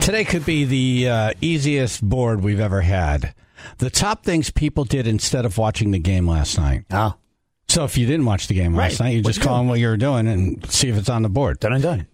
Today could be the easiest board we've ever had. The top things people did instead of watching the game last night. Oh. So if you didn't watch the game last night, you just call in what you were doing and see if it's on the board. Done and done.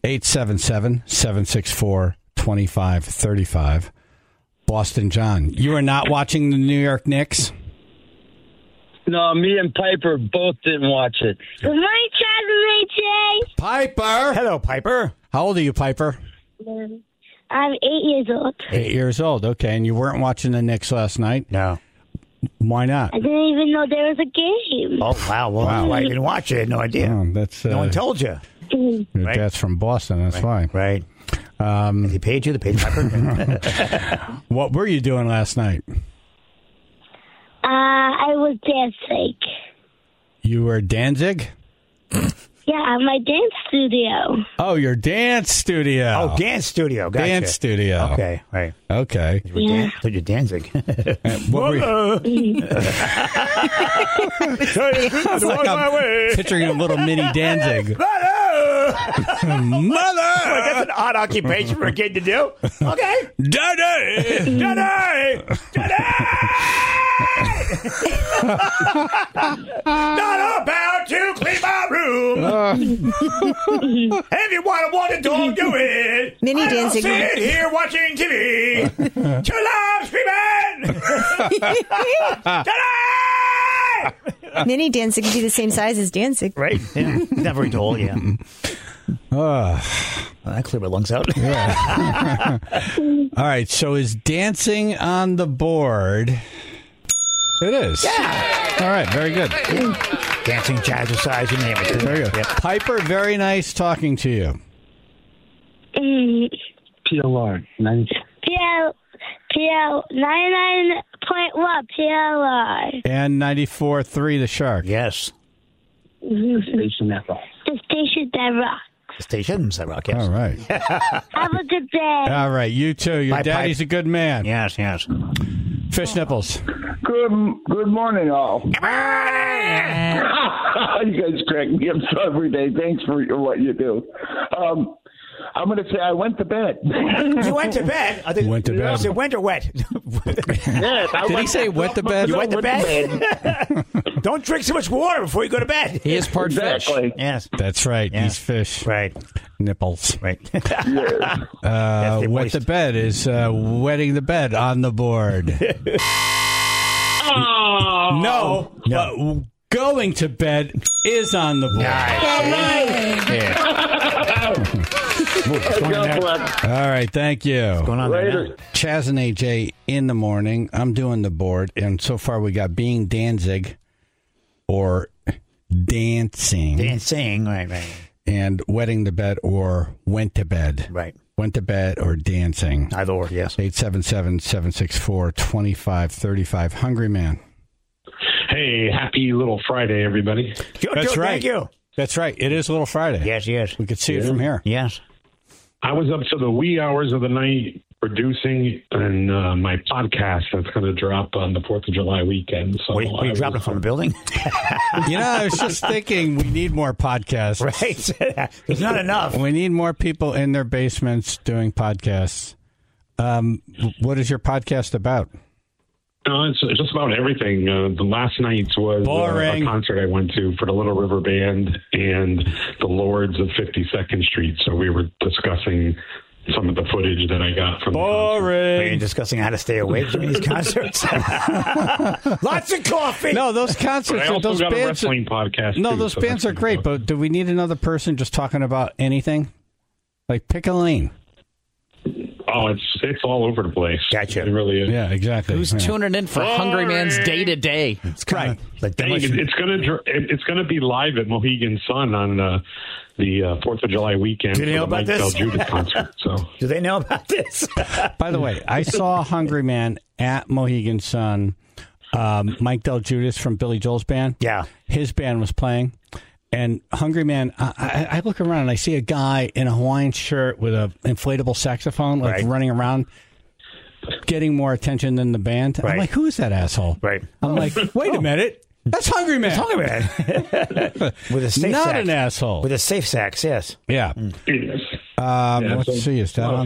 877-764-2535. Boston John, you are not watching the New York Knicks? No, me and Piper both didn't watch it. Good morning, Chad and AJ. Piper! Hello, Piper. How old are you, Piper? I'm 8 years old. 8 years old, okay. And you weren't watching the Knicks last night? No. Why not? I didn't even know there was a game. Oh, wow. Well, why you didn't watch it? I had no idea. Oh, that's, no one told you. Your Right. dad's from Boston, that's why. Right. They paid you. They paid Piper. What were you doing last night? I was dancing. You were Danzig? Yeah, at my dance studio. Oh, your dance studio. Oh, dance studio. Gotcha. Dance studio. Okay, right. Okay. Yeah. You're Danzig. What were you? It's like I'm picturing a little mini Danzig. Mother! Mother! That's an odd occupation for a kid to do. Okay. Daddy! Daddy! Daddy! Not about to clean my room. If you want to walk the dog, do it. Mini Danzig. Sit here watching TV. Too loud screaming. Daddy! Mini Danzig could be the same size as Danzig. Right? Yeah. Not very tall, yeah. Well, that cleared my lungs out. All right, so is dancing on the board? It is. Yeah. All right, very good. Dancing, jazzercise, you name it. Very good. Yep. Piper, very nice talking to you. PLR. PL 99.1 PLR. And 94.3, the Shark. Yes. Station that rock. The station that rocks. Stations, I rock, yes. All right. Have a good day. All right, you too. Your Bye, daddy's a good man. Yes, yes. Fish nipples. Good morning, all. You guys crack me up so every day. Thanks for what you do. I'm going to say I went to bed. You went to bed? I think, Went to bed. Is it wet or wet? Yes, Did he say went to bed? You went to bed? Don't drink so much water before you go to bed. He is part Exactly. fish. Yes. That's right. Yeah. He's fish. Right. Nipples. Right. Yes. Wet to bed is wetting the bed on the board. No. But going to bed is on the board. All right, thank you. What's going on Later. there? Chaz and AJ in the morning. I'm doing the board, and so far we got being Danzig or dancing Dancing. Right, right. and wetting the bed or went to bed. Right. Went to bed or dancing. Either or, yes. 877-764-2535. Hungry Man. Hey, happy little Friday, everybody. That's right. Thank you. That's right. It is Little Friday. Yes, yes. We could see it from here. Yes. I was up to the wee hours of the night producing and my podcast that's going to drop on the 4th of July weekend. So Were you dropping it from a building? You know, I was just thinking we need more podcasts. Right. There's not enough. We need more people in their basements doing podcasts. What is your podcast about? No, it's just about everything. The last night was Boring. a concert I went to for the Little River Band and the Lords of 52nd Street. So we were discussing some of the footage that I got from the concert. Are you discussing how to stay awake during these concerts? Lots of coffee. No, those But concerts, I also those got a bands. wrestling podcast. No, too, those so bands that's are great, pretty but do we need another person just talking about anything? Like, pick a lane. Oh, it's all over the place. Gotcha. It really is. Yeah, exactly. Who's tuning in for Hungry Man's Day to Day? It's kind of like Hey, it's gonna be live at Mohegan Sun on the 4th of July weekend. Do they know for the about Mike Del this? Judas concert. So Do they know about this? By the way, I saw Hungry Man at Mohegan Sun. Mike Del Judas from Billy Joel's band. Yeah. His band was playing. And Hungry Man, I look around and I see a guy in a Hawaiian shirt with an inflatable saxophone, like Right. running around, getting more attention than the band. Right. I'm like, who is that asshole? Right. I'm like, wait a minute. That's Hungry Man. Hungry Man. With a safe Not sax. an asshole. With a safe sax, yes. Yeah. it is. Let's see. Is that a lot of on? fun.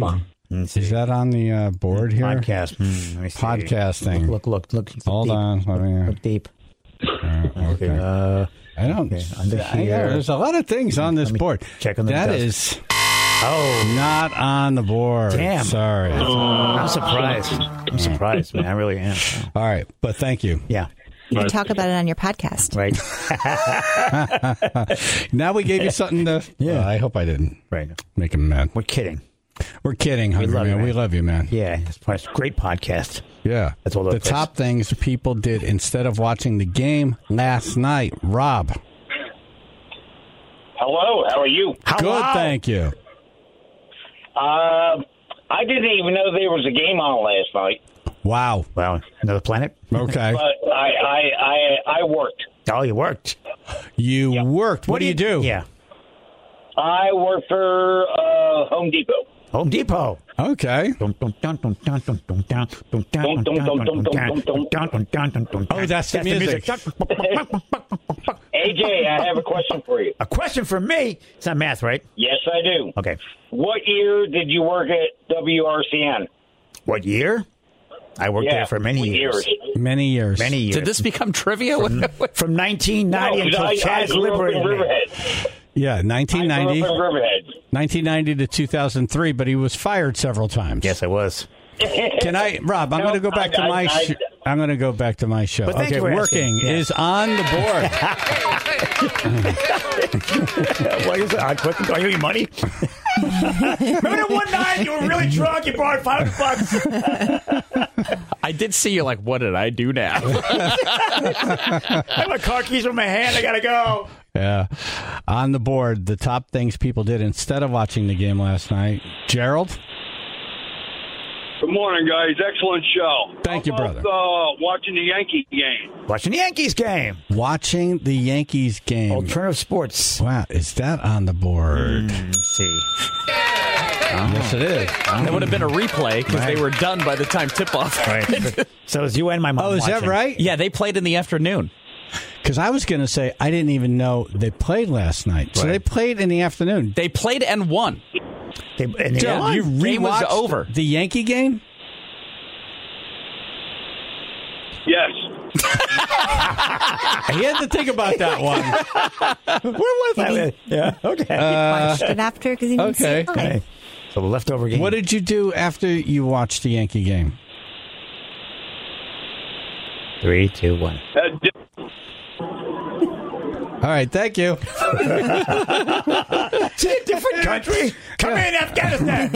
Is that on the board here? Podcast. Let me see. Podcasting. Look. Hold on. Let me. Look deep. Okay. I don't. Under here. There's a lot of things on this board. Check on the That dust. is not on the board. Damn. Sorry. I'm surprised, man. I really am. All right, but thank you. Yeah. You can talk about it on your podcast. Right. Now we gave you something to. Yeah. I hope I didn't. Right. Make him mad. We're kidding. We're kidding, Hungry love you, Man. man. We love you, man. Yeah. It's a great podcast. Yeah. That's all the top things people did instead of watching the game last night. Rob. Hello, how are you? Good, thank you. I didn't even know there was a game on last night. Wow. Another planet? Okay. But I worked. Oh, you worked. You worked. What do you do? Yeah. I work for Home Depot. Home Depot. Okay. Oh, that's the music. AJ, I have a question for you. A question for me? It's not math, right? Yes, I do. Okay. What year did you work at WRCN? What year? I worked there for many years. Many years. Many years. Did this become trivia? From 1990 until Chaz liberated me. Yeah, 1990. I grew up in Riverhead. 1990 to 2003, but he was fired several times. Yes, I was. Can I, Rob? I'm going to go back to my. I'm going to go back to my show. But thank Okay, you for working asking. Yeah. is on the board. What is it? I owe you money? Remember that one night you were really drunk? You borrowed $5. I did see you like, what did I do now? I have my car keys in my hand. I gotta go. Yeah, on the board, the top things people did instead of watching the game last night. Gerald. Good morning, guys. Excellent show. Thank you, brother. Watching the Yankee game. Watching the Yankees game. Watching the Yankees game. Alternative sports. Wow, is that on the board? Let's see. Yes, it is. That would have been a replay because they were done by the time tip-off. Right. So it's you and my mom. Oh, is that watching. right? Yeah, they played in the afternoon. Because I was going to say, I didn't even know they played last night. So Right. they played in the afternoon. They played and won. And Gerald, you Game was rewatched over. the Yankee game? Yes. He had to think about that one. Where was I? Yeah. Okay. Watched it after because he didn't see Okay. it. Okay. So the leftover game. What did you do after you watched the Yankee game? 3, 2, 1. All right, thank you. See a different country? Come in, Afghanistan.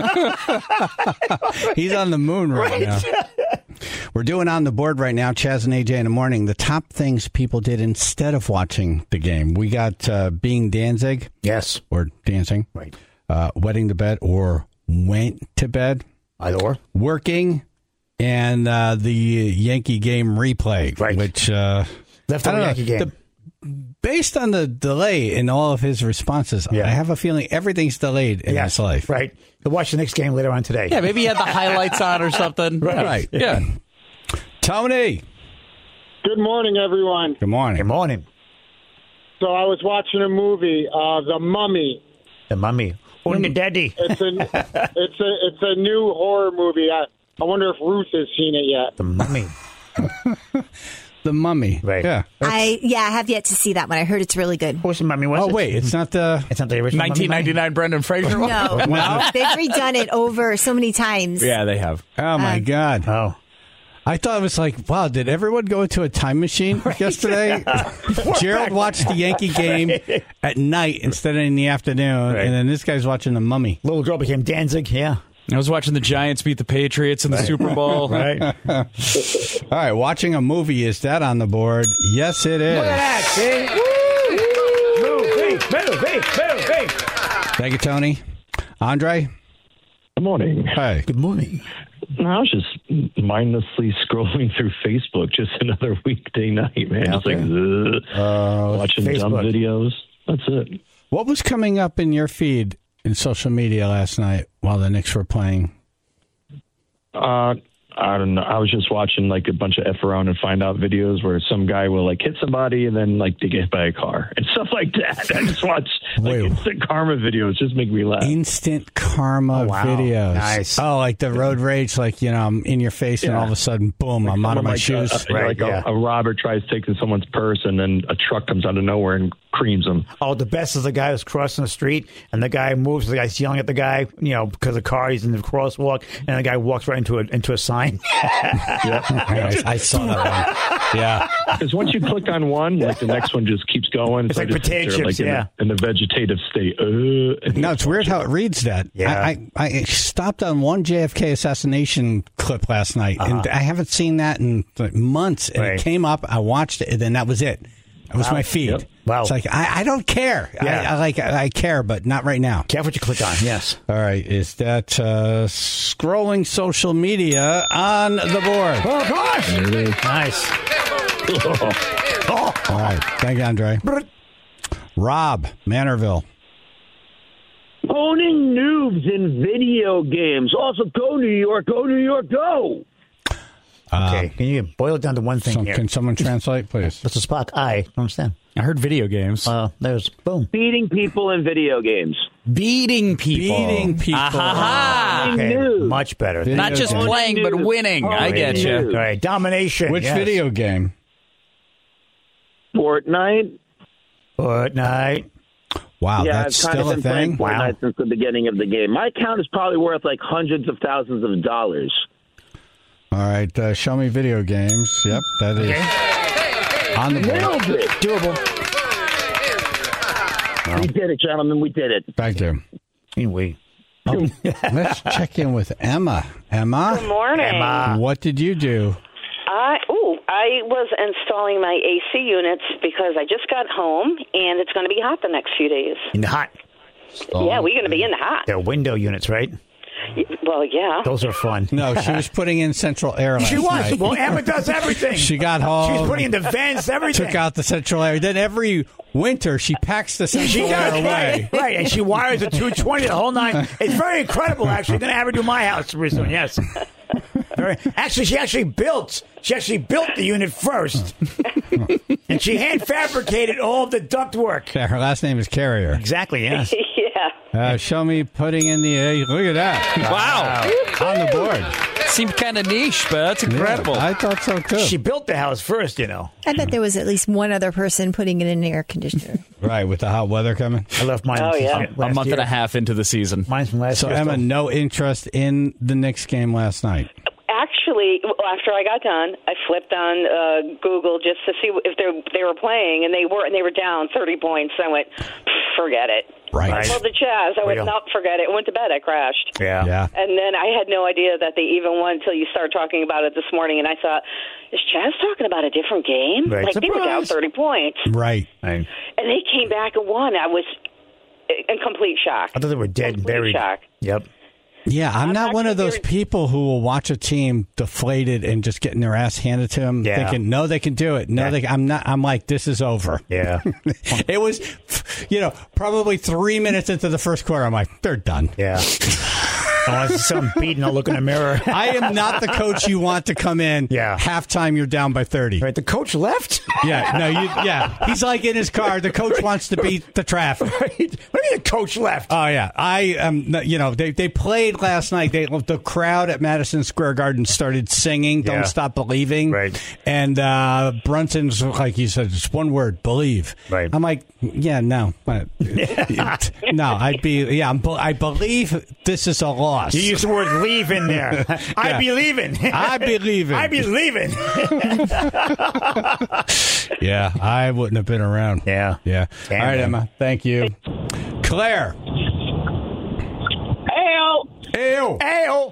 He's on the moon right now. We're doing on the board right now, Chaz and AJ in the morning, the top things people did instead of watching the game. We got being Danzig. Yes. Or dancing. Right. Wetting to bed or went to bed. Either or. Working. And the Yankee game replay. Right. Which, Leftover Yankee game. Based on the delay in all of his responses, Yeah. I have a feeling everything's delayed in his life. Right. We'll watch the next game later on today. Yeah, maybe he had the highlights on or something. Right. Yeah. Tony. Good morning, everyone. Good morning. Good morning. So I was watching a movie, The Mummy. The Mummy. Und the Daddy. It's a new horror movie. I wonder if Ruth has seen it yet. The Mummy. The Mummy. Right. Yeah. I have yet to see that one. I heard it's really good. What's the Mummy? Oh, wait. It's not the... It's not the original 1999 Brendan Fraser one? No, they've redone it over so many times. Yeah, they have. Oh, my God. Oh. I thought it was like, wow, did everyone go into a time machine yesterday? Gerald watched the Yankee game at night instead of in the afternoon, and then this guy's watching The Mummy. Little girl became Danzig, yeah. I was watching the Giants beat the Patriots in the Super Bowl. Right. All right, watching a movie, is that on the board? Yes, it is. Look at that, see? Movie. Thank you, Tony. Andre? Good morning. Hi. Good morning. I was just mindlessly scrolling through Facebook, just another weekday night, man. Just like watching dumb Facebook. videos. That's it. What was coming up in your feed in social media last night while the Knicks were playing? I don't know. I was just watching like a bunch of F around and find out videos where some guy will like hit somebody and then like they get hit by a car and stuff like that. I just watch like instant karma videos. Just make me laugh. Instant karma videos. Nice. Oh, like the road rage, like, you know, I'm in your face and all of a sudden, boom, like I'm out of my shoes. A robber tries taking someone's purse and then a truck comes out of nowhere and creams them. Oh, the best is the guy who's crossing the street and the guy moves. The guy's yelling at the guy, you know, because the car, he's in the crosswalk, and the guy walks right into a sign. I saw that one. Yeah. Because once you click on one, like the next one just keeps going. It's like potato chips, in the vegetative state. No, it's weird how it reads that. Yeah. I stopped on one JFK assassination clip last night, and I haven't seen that in months. And it came up, I watched it, and then that was it. That was my feed. Yep. Wow. It's like, I don't care. Yeah. I care, but not right now. Careful what you click on. Yes. All right. Is that scrolling social media on the board? Oh, gosh. There it is. Nice. All right. Thank you, Andre. Rob, Manorville. Owning noobs in video games. Also, go New York, go. Okay, can you boil it down to one thing here? Can someone translate, please? Mr. Spock, I don't understand. I heard video games. There's boom. Beating people in video games. Beating people. Aha. Okay, much better. Video Not just playing, but winning. I get you. All right, domination. Which video game? Fortnite. Wow, yeah, that's I've kind still of a been playing thing? Fortnite since the beginning of the game. My account is probably worth like hundreds of thousands of dollars. All right, show me video games. Yep, that is on the board. Doable. We did it, gentlemen. We did it. Thank you. Anyway. Let's check in with Emma. Emma? Good morning. Emma. What did you do? I was installing my AC units because I just got home, and it's going to be hot the next few days. In the hot? Yeah, we're going to be in the hot. They're window units, right? Well, yeah. Those are fun. No, she was putting in central air last She was. night. Well, Emma does everything. She got home. She was putting in the vents, everything. Took out the central air. Then every winter, she packs the central air away. Right, and she wires a 220 the whole nine. It's very incredible, actually. Going to have her do my house pretty soon, yes. Actually, she actually built the unit first. And she hand fabricated all of the ductwork. Yeah, her last name is Carrier. Exactly, yes. Yeah. Show me putting in the air. Look at that. Wow. On the board. Seemed kind of niche, but that's incredible. Yeah, I thought so, too. She built the house first, you know. I bet there was at least one other person putting it in an air conditioner. Right, with the hot weather coming. I left mine a month and a half into the season. Mine's from last year. So, Emma, no interest in the Knicks game last night? Actually, after I got done, I flipped on Google just to see if they were playing, and they were down 30 points. I went, forget it. Right. I told the Chaz, I went, no, forget it. I went to bed. I crashed. Yeah. And then I had no idea that they even won until you started talking about it this morning, and I thought, is Chaz talking about a different game? Right. Like, they were down 30 points. Right. And they came back and won. I was in complete shock. I thought they were dead and buried. Shock. Yep. Yeah, I'm not one of those people who will watch a team deflated and just getting their ass handed to them, thinking, no, they can do it. No, I'm not. I'm like, this is over. Yeah. It was, probably 3 minutes into the first quarter, I'm like, they're done. Yeah. I want to see someone beating. I'll look in the mirror. I am not the coach you want to come in. Yeah. Halftime, you're down by 30. Right. The coach left? Yeah. He's like in his car. The coach wants to beat the traffic. Right. Maybe the coach left. Oh, yeah. I am, they played last night. The crowd at Madison Square Garden started singing Don't Stop Believing. Right. And Brunson's, like you said, just one word, believe. Right. I'm like, no. No, I believe this is a loss. You used the word leave in there. I be leaving. I be leaving. I be leaving. Yeah, I wouldn't have been around. Yeah. All right, man. Emma. Thank you. Claire. Ayo. Ayo.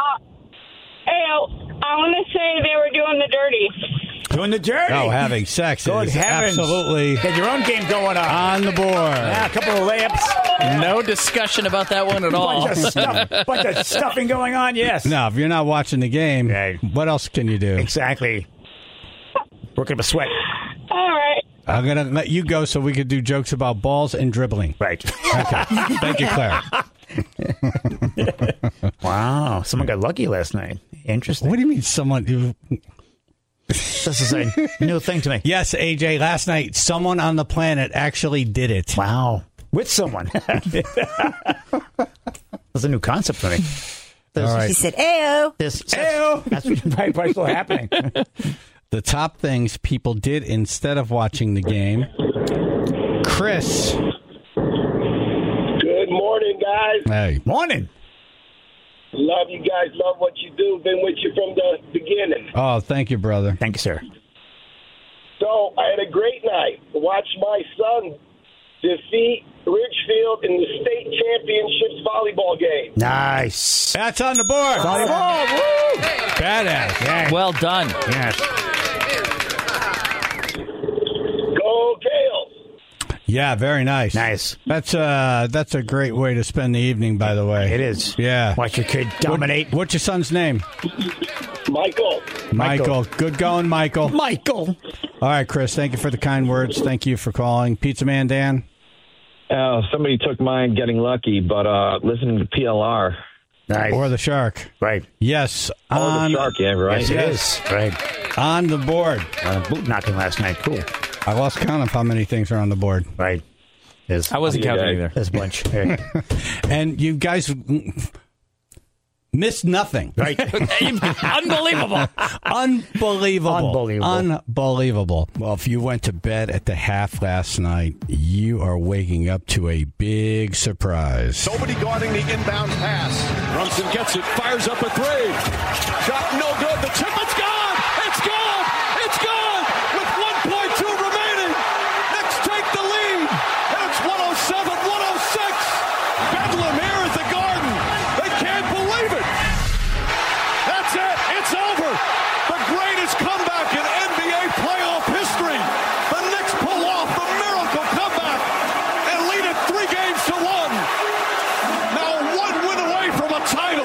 I want to say they were doing the dirty. Doing the dirty. Oh, having sex. Good is heavens. Absolutely. Get your own game going on the board. Yeah, a couple of layups. No discussion about that one at all. Bunch of stuffing going on, yes. No, if you're not watching the game, what else can you do? Exactly. Working up a sweat. All right. I'm going to let you go so we could do jokes about balls and dribbling. Right. Okay. Thank you, Claire. Wow. Someone got lucky last night. Interesting. What do you mean someone who... This is a new thing to me. Yes, AJ, last night, someone on the planet actually did it. Wow. With someone. That's a new concept for me. All right. He said, "Ayo." Ayo. That's probably still happening. The top things people did instead of watching the game. Chris. Good morning, guys. Hey. Morning. Love you guys. Love what you do. Been with you from the beginning. Oh, thank you, brother. Thank you, sir. So I had a great night. Watched my son defeat Ridgefield in the state championships volleyball game. Nice. That's on the board. Volleyball. Woo. Badass. Yeah. Well done. Yes. Go Gales. Yeah, very nice. Nice. That's a great way to spend the evening, by the way. It is. Yeah. Watch your kid dominate. What's your son's name? Michael. Good going, Michael. Michael. All right, Chris, thank you for the kind words. Thank you for calling. Pizza Man Dan? Somebody took mine getting lucky, but listening to PLR. Nice. Or the Shark. Right. Yes. The Shark, yeah, right. Yes, it is. Right. On the board. Boot knocking last night. Cool. I lost count of how many things are on the board. Right. I wasn't counting either. There's a bunch. And you guys missed nothing. Right. Unbelievable. Unbelievable. Well, if you went to bed at the half last night, you are waking up to a big surprise. Nobody guarding the inbound pass. Brunson gets it, fires up a three. Shot no good. The tip, it's gone. It's gone. It's gone. With 1.2 remaining. Knicks take the lead. And it's 107-106. Bedlam here at the Garden. They can't believe it. That's it. It's over. The greatest comeback in NBA playoff history. The Knicks pull off the miracle comeback and lead it 3-1. Now one win away from a title.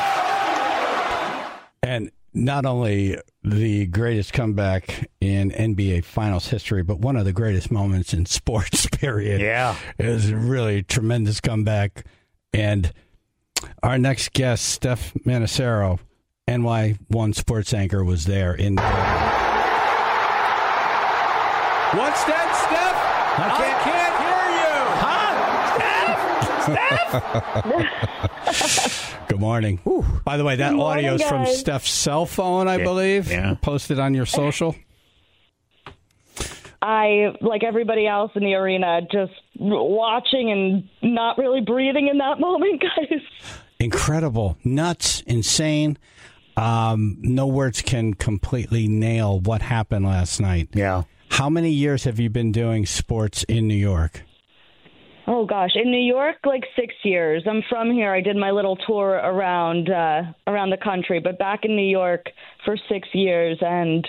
And not only the greatest comeback in NBA Finals history, but one of the greatest moments in sports, period. Yeah. It was a really tremendous comeback. And our next guest, Steph Manicero, NY1 sports anchor, was there in the building. What's that, Steph? I can't hear you. Steph? Good morning. By the way, that audio is from Steph's cell phone, I believe. Yeah. Posted on your social. I, like everybody else in the arena, just watching and not really breathing in that moment, guys. Incredible. Nuts. Insane. No words can completely nail what happened last night. Yeah. How many years have you been doing sports in New York? Oh, gosh. In New York, like 6 years. I'm from here. I did my little tour around the country, but back in New York for 6 years, and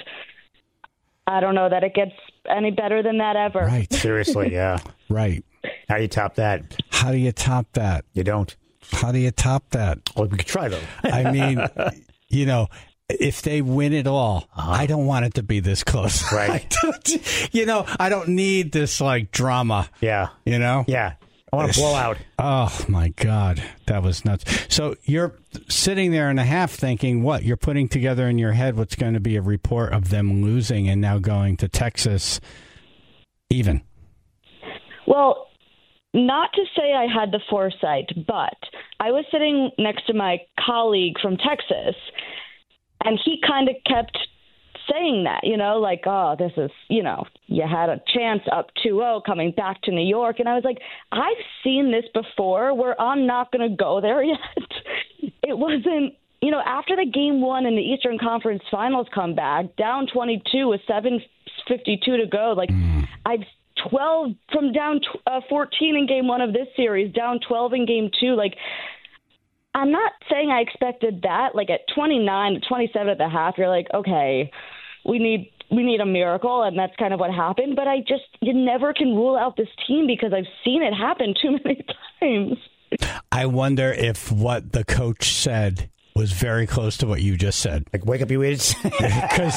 I don't know that it gets any better than that ever. Right. Seriously, yeah. Right. How do you top that? How do you top that? You don't. How do you top that? Well, we could try, though. I mean, you know, if they win it all, I don't want it to be this close. Right. I don't need this, like, drama. Yeah. You know? Yeah. I want to blow out. Oh, my God. That was nuts. So you're sitting there in a half thinking, what? You're putting together in your head what's going to be a report of them losing and now going to Texas even. Well, not to say I had the foresight, but I was sitting next to my colleague from Texas, and he kind of kept saying that, like, oh, this is, you had a chance up 2-0 coming back to New York. And I was like, I've seen this before where I'm not going to go there yet. It wasn't, after the game one in the Eastern Conference Finals comeback, down 22 with 7:52 to go, like, I've 12 from down 14 in game one of this series, down 12 in game two. Like, I'm not saying I expected that. Like, at 29 to 27 at the half, you're like, okay, we need a miracle, and that's kind of what happened. But you never can rule out this team because I've seen it happen too many times. I wonder if what the coach said was very close to what you just said. Like, wake up, you idiots. Because,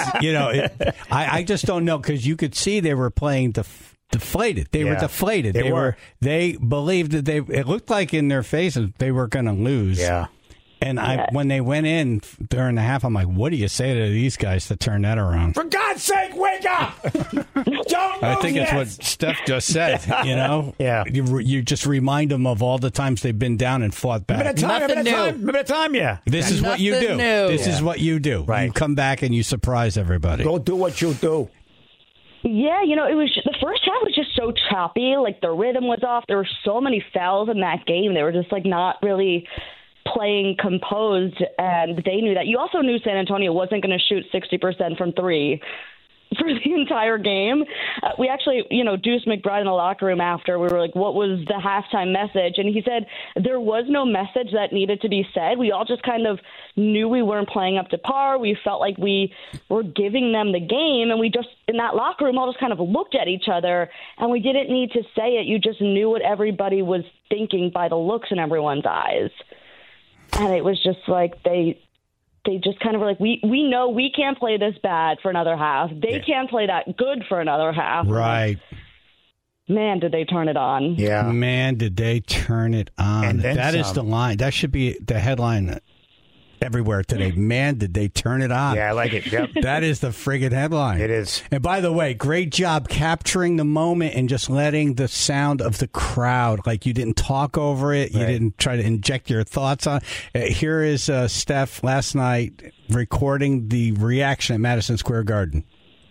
I just don't know, because you could see they were playing deflated. They were deflated. They believed that it looked like in their faces they were going to lose. Yeah. And when they went in during the half, I'm like, what do you say to these guys to turn that around? For God's sake, wake up! Don't I think lose it's what this! Steph just said, you know? Yeah. You just remind them of all the times they've been down and fought back. Remember the time, yeah. This is what you do. This is what you do. Right. You come back and you surprise everybody. Go do what you do. Yeah, it was the first half was just so choppy. Like the rhythm was off. There were so many fouls in that game. They were just like not really playing composed, and they knew that. You also knew San Antonio wasn't going to shoot 60% from three for the entire game. We actually, Deuce McBride in the locker room after, we were like, what was the halftime message? And he said there was no message that needed to be said. We all just kind of knew we weren't playing up to par. We felt like we were giving them the game, and we just, in that locker room, all just kind of looked at each other, and we didn't need to say it. You just knew what everybody was thinking by the looks in everyone's eyes. And it was just like they just kind of were like, we know we can't play this bad for another half. They can't play that good for another half. Right. Man, did they turn it on. Yeah. Man, did they turn it on. And then that is some. the line. That should be the headline everywhere today. Man, did they turn it on. Yeah, I like it. Yep. That is the friggin' headline. It is. And by the way, great job capturing the moment and just letting the sound of the crowd, like you didn't talk over it. You didn't try to inject your thoughts on it. Here is Steph last night recording the reaction at Madison Square Garden.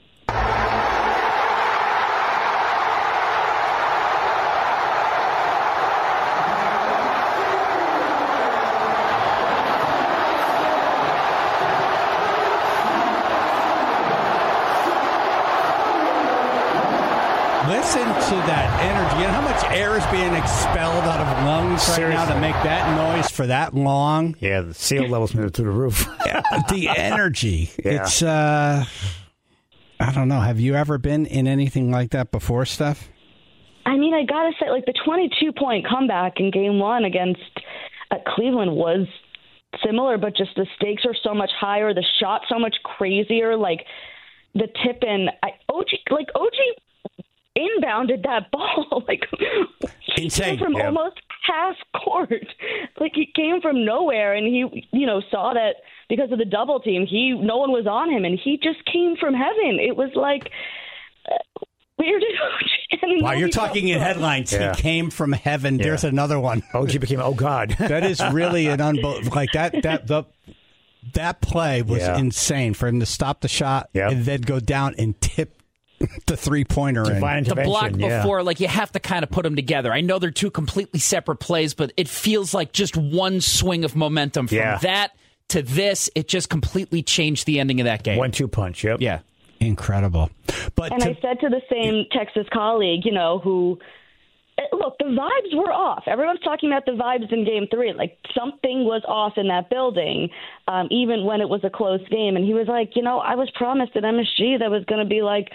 Listen to that energy. You know how much air is being expelled out of lungs right now to make that noise for that long? Yeah, the CO levels moved through the roof. The energy. Yeah. It's, I don't know. Have you ever been in anything like that before, Steph? I mean, I got to say, like, the 22-point comeback in Game 1 against Cleveland was similar, but just the stakes are so much higher, the shot so much crazier, like, the tip-in. OG inbounded that ball. Like, he came from almost half court. Like, he came from nowhere, and he, saw that because of the double team, no one was on him, and he just came from heaven. It was like weird. Wow, you're talking in headlines. Yeah. He came from heaven. Yeah. There's another one. OG became, oh, God. That is really an like that play was insane for him to stop the shot and then go down and tip the three-pointer in. The block before, like, you have to kind of put them together. I know they're two completely separate plays, but it feels like just one swing of momentum from that to this. It just completely changed the ending of that game. 1-2 punch, yep. Yeah. Incredible. But I said to the same Texas colleague, who, look, the vibes were off. Everyone's talking about the vibes in Game 3. Like, something was off in that building, even when it was a close game. And he was like, I was promised at MSG that was going to be like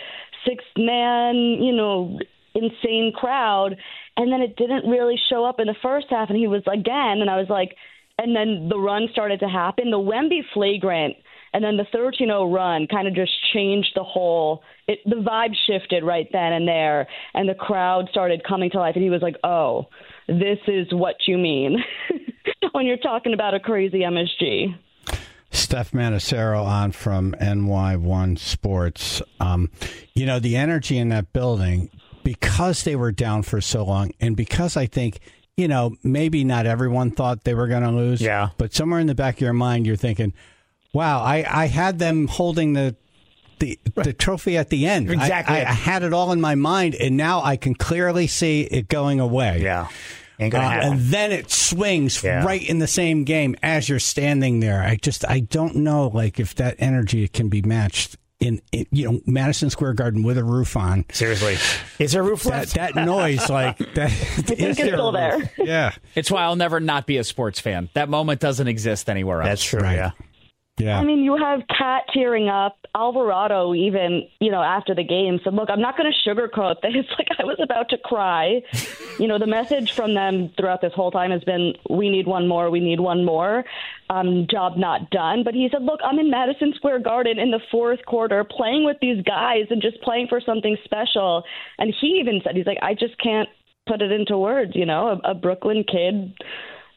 6-man, insane crowd. And then it didn't really show up in the first half. And he was again, and I was like, and then the run started to happen. The Wemby flagrant and then the 13-0 run kind of just changed the whole the vibe shifted right then and there, and the crowd started coming to life. And he was like, oh, this is what you mean when you're talking about a crazy MSG. Steph Manacero on from NY1 Sports. The energy in that building, because they were down for so long, and because I think, maybe not everyone thought they were going to lose. Yeah. But somewhere in the back of your mind, you're thinking, wow, I had them holding the trophy at the end. Exactly. I had it all in my mind, and now I can clearly see it going away. Yeah. Ain't gonna happen. And then it swings right in the same game as you're standing there. I don't know, like, if that energy can be matched in Madison Square Garden with a roof on. Seriously. Is there a roof left? That noise, like, that. I think it's still there. Yeah. It's why I'll never not be a sports fan. That moment doesn't exist anywhere else. That's true, Right. yeah. Yeah. I mean, you have Kat tearing up. Alvarado even, after the game said, look, I'm not going to sugarcoat this. Like, I was about to cry. The message from them throughout this whole time has been, we need one more, we need one more. Job not done. But he said, look, I'm in Madison Square Garden in the fourth quarter playing with these guys and just playing for something special. And he even said, he's like, I just can't put it into words, a Brooklyn kid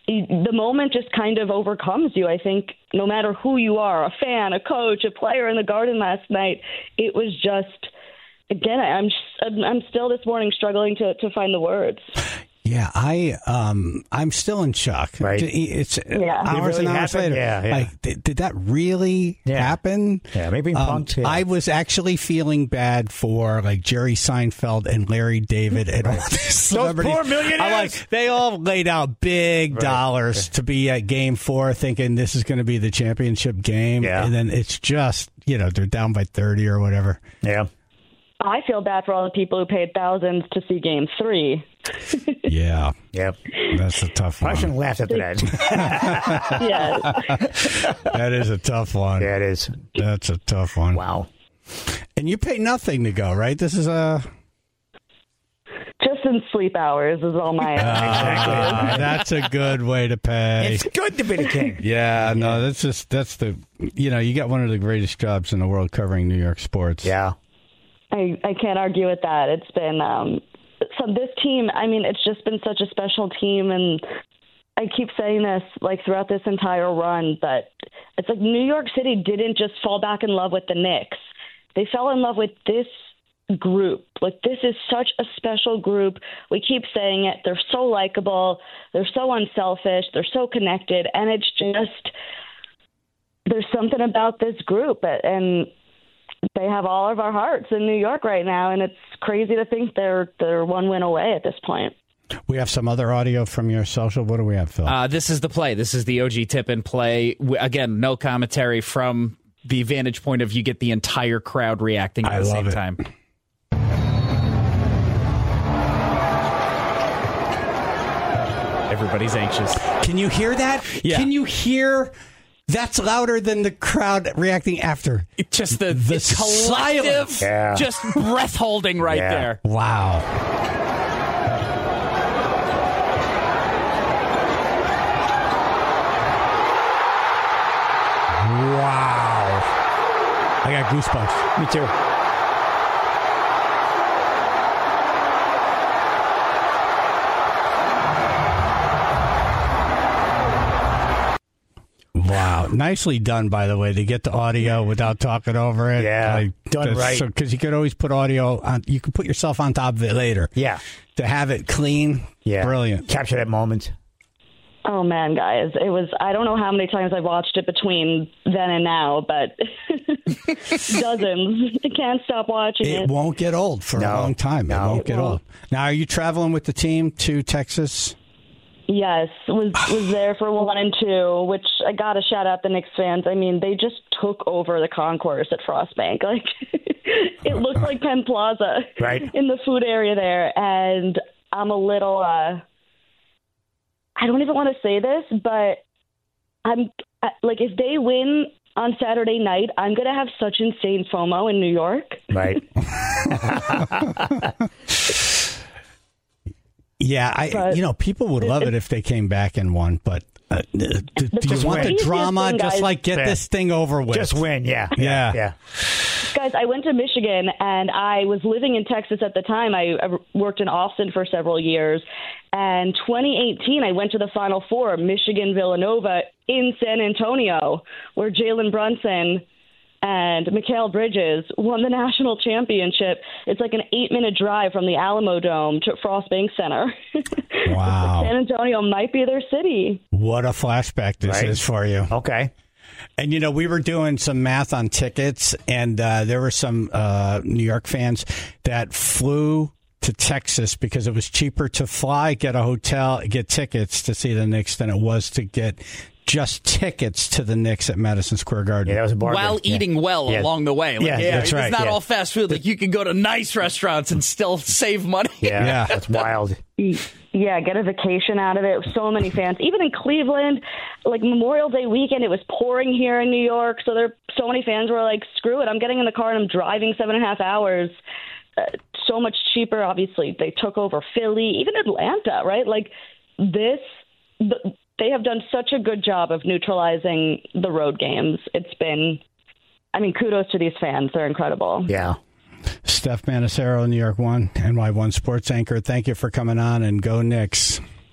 the moment just kind of overcomes you. I think no matter who you are, a fan, a coach, a player in the Garden last night, it was just, again, I'm still this morning struggling to find the words. Yeah, I'm still in shock. Right. It's really hours and hours happened? later. Yeah. Like, did that really happen? Yeah, maybe punked. Yeah. I was actually feeling bad for like Jerry Seinfeld and Larry David and all these celebrities. Those poor millionaires. I'm like, they all laid out big dollars to be at Game 4, thinking this is going to be the championship game, and then it's just they're down by 30 or whatever. Yeah. I feel bad for all the people who paid thousands to see Game 3. Yeah. Yep. That's a tough one. I shouldn't laugh after that. That is a tough one. Yeah, it is. That's a tough one. Wow. And you pay nothing to go, right? This is just in sleep hours is all my. Exactly. That's a good way to pay. It's good to be the king. Yeah, no, that's the you got one of the greatest jobs in the world covering New York sports. Yeah. I can't argue with that. It's been so this team. I mean, it's just been such a special team, and I keep saying this like throughout this entire run, but it's like New York City didn't just fall back in love with the Knicks. They fell in love with this group. Like, this is such a special group. We keep saying it. They're so likable. They're so unselfish. They're so connected, and it's just there's something about this group, and they have all of our hearts in New York right now, and it's crazy to think they're one win away at this point. We have some other audio from your social. What do we have, Phil? This is the play. This is the OG Tippin play. Again, no commentary from the vantage point of you get the entire crowd reacting at the same time. Everybody's anxious. Can you hear that? Yeah. Can you hear... That's louder than the crowd reacting after. Just the collective, just breath holding right there. Wow. Wow. I got goosebumps. Me too. Wow. Nicely done, by the way, to get the audio without talking over it. Yeah, done right. Because you could always put audio on, you could put yourself on top of it later. Yeah. To have it clean. Yeah. Brilliant. Capture that moment. Oh, man, guys. It was, I don't know how many times I've watched it between then and now, but dozens. I can't stop watching it. It won't get old for a long time. It won't get old. Now, are you traveling with the team to Texas? Yes, was there for 1 and 2, which I got to shout out the Knicks fans. I mean, they just took over the concourse at Frost Bank. Like, it looked like Penn Plaza in the food area there. And I'm a little, I don't even want to say this, but I'm like, if they win on Saturday night, I'm going to have such insane FOMO in New York. Right. Yeah, people would love it if they came back and won, but do you want the drama? Thing, just like get this thing over with. Just win, yeah. Guys, I went to Michigan, and I was living in Texas at the time. I worked in Austin for several years, and 2018, I went to the Final Four, Michigan-Villanova in San Antonio, where Jalen Brunson and Mikal Bridges won the national championship. It's like an 8-minute drive from the Alamo Dome to Frost Bank Center. Wow. San Antonio might be their city. What a flashback this is for you. Okay. And, we were doing some math on tickets, and there were some New York fans that flew to Texas because it was cheaper to fly, get a hotel, get tickets to see the Knicks than it was to get just tickets to the Knicks at Madison Square Garden. Yeah, that was a bargain. While eating along the way. Like, that's right. It's not all fast food. Like, you can go to nice restaurants and still save money. Yeah. That's wild. Yeah, get a vacation out of it. So many fans. Even in Cleveland, like Memorial Day weekend, it was pouring here in New York. So so many fans were like, screw it. I'm getting in the car and I'm driving 7.5 hours. So much cheaper, obviously. They took over Philly, even Atlanta, right? Like they have done such a good job of neutralizing the road games. It's been, kudos to these fans. They're incredible. Yeah. Steph Manicero, New York One, NY1 sports anchor. Thank you for coming on, and go Knicks.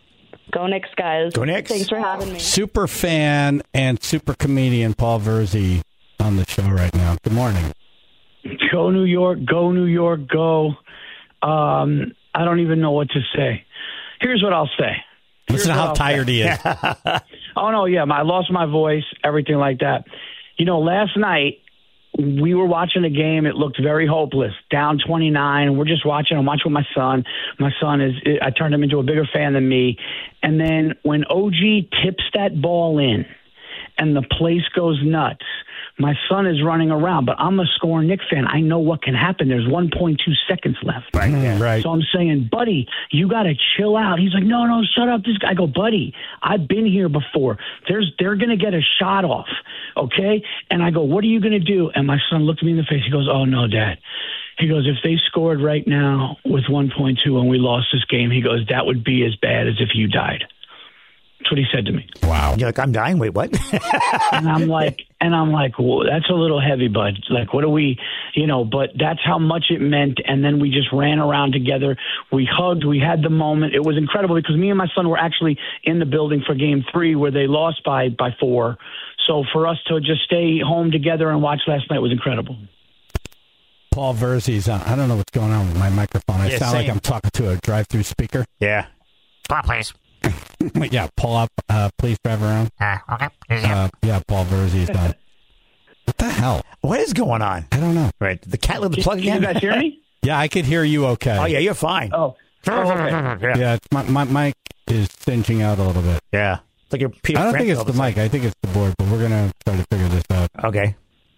Go Knicks, guys. Go Knicks. Thanks for having me. Super fan and super comedian Paul Verzi on the show right now. Good morning. Go New York, go New York, go. I don't even know what to say. Here's what I'll say. Listen to how tired he is. Oh, no, yeah, I lost my voice, everything like that. Last night, we were watching a game. It looked very hopeless, down 29. We're just watching. I'm watching with my son. My son I turned him into a bigger fan than me. And then when OG tips that ball in and the place goes nuts, my son is running around, but I'm a scoring Knicks fan. I know what can happen. There's 1.2 seconds left. Right. So I'm saying, buddy, you got to chill out. He's like, no, shut up. I go, buddy, I've been here before. They're going to get a shot off, okay? And I go, what are you going to do? And my son looked me in the face. He goes, oh, no, Dad. He goes, if they scored right now with 1.2 and we lost this game, he goes, that would be as bad as if you died. That's what he said to me. Wow. You're like, I'm dying. Wait, what? and I'm like, well, that's a little heavy, bud. Like, what do we, but that's how much it meant. And then we just ran around together. We hugged. We had the moment. It was incredible because me and my son were actually in the building for game 3 where they lost by 4. So for us to just stay home together and watch last night was incredible. Paul Verzi's on. I don't know what's going on with my microphone. I sound like I'm talking to a drive-through speaker. Yeah. Come on, please. Yeah, pull up. Please drive around. Okay. Yeah, Paul Verzi's on. What the hell? What is going on? I don't know. Right. The cat lit the plug again. Can you guys hear me? Yeah, I could hear you okay. Oh, yeah, you're fine. Oh okay. Yeah, my mic is singeing out a little bit. Yeah. It's like I don't think it's the mic. I think it's the board, but we're going to try to figure this out. Okay.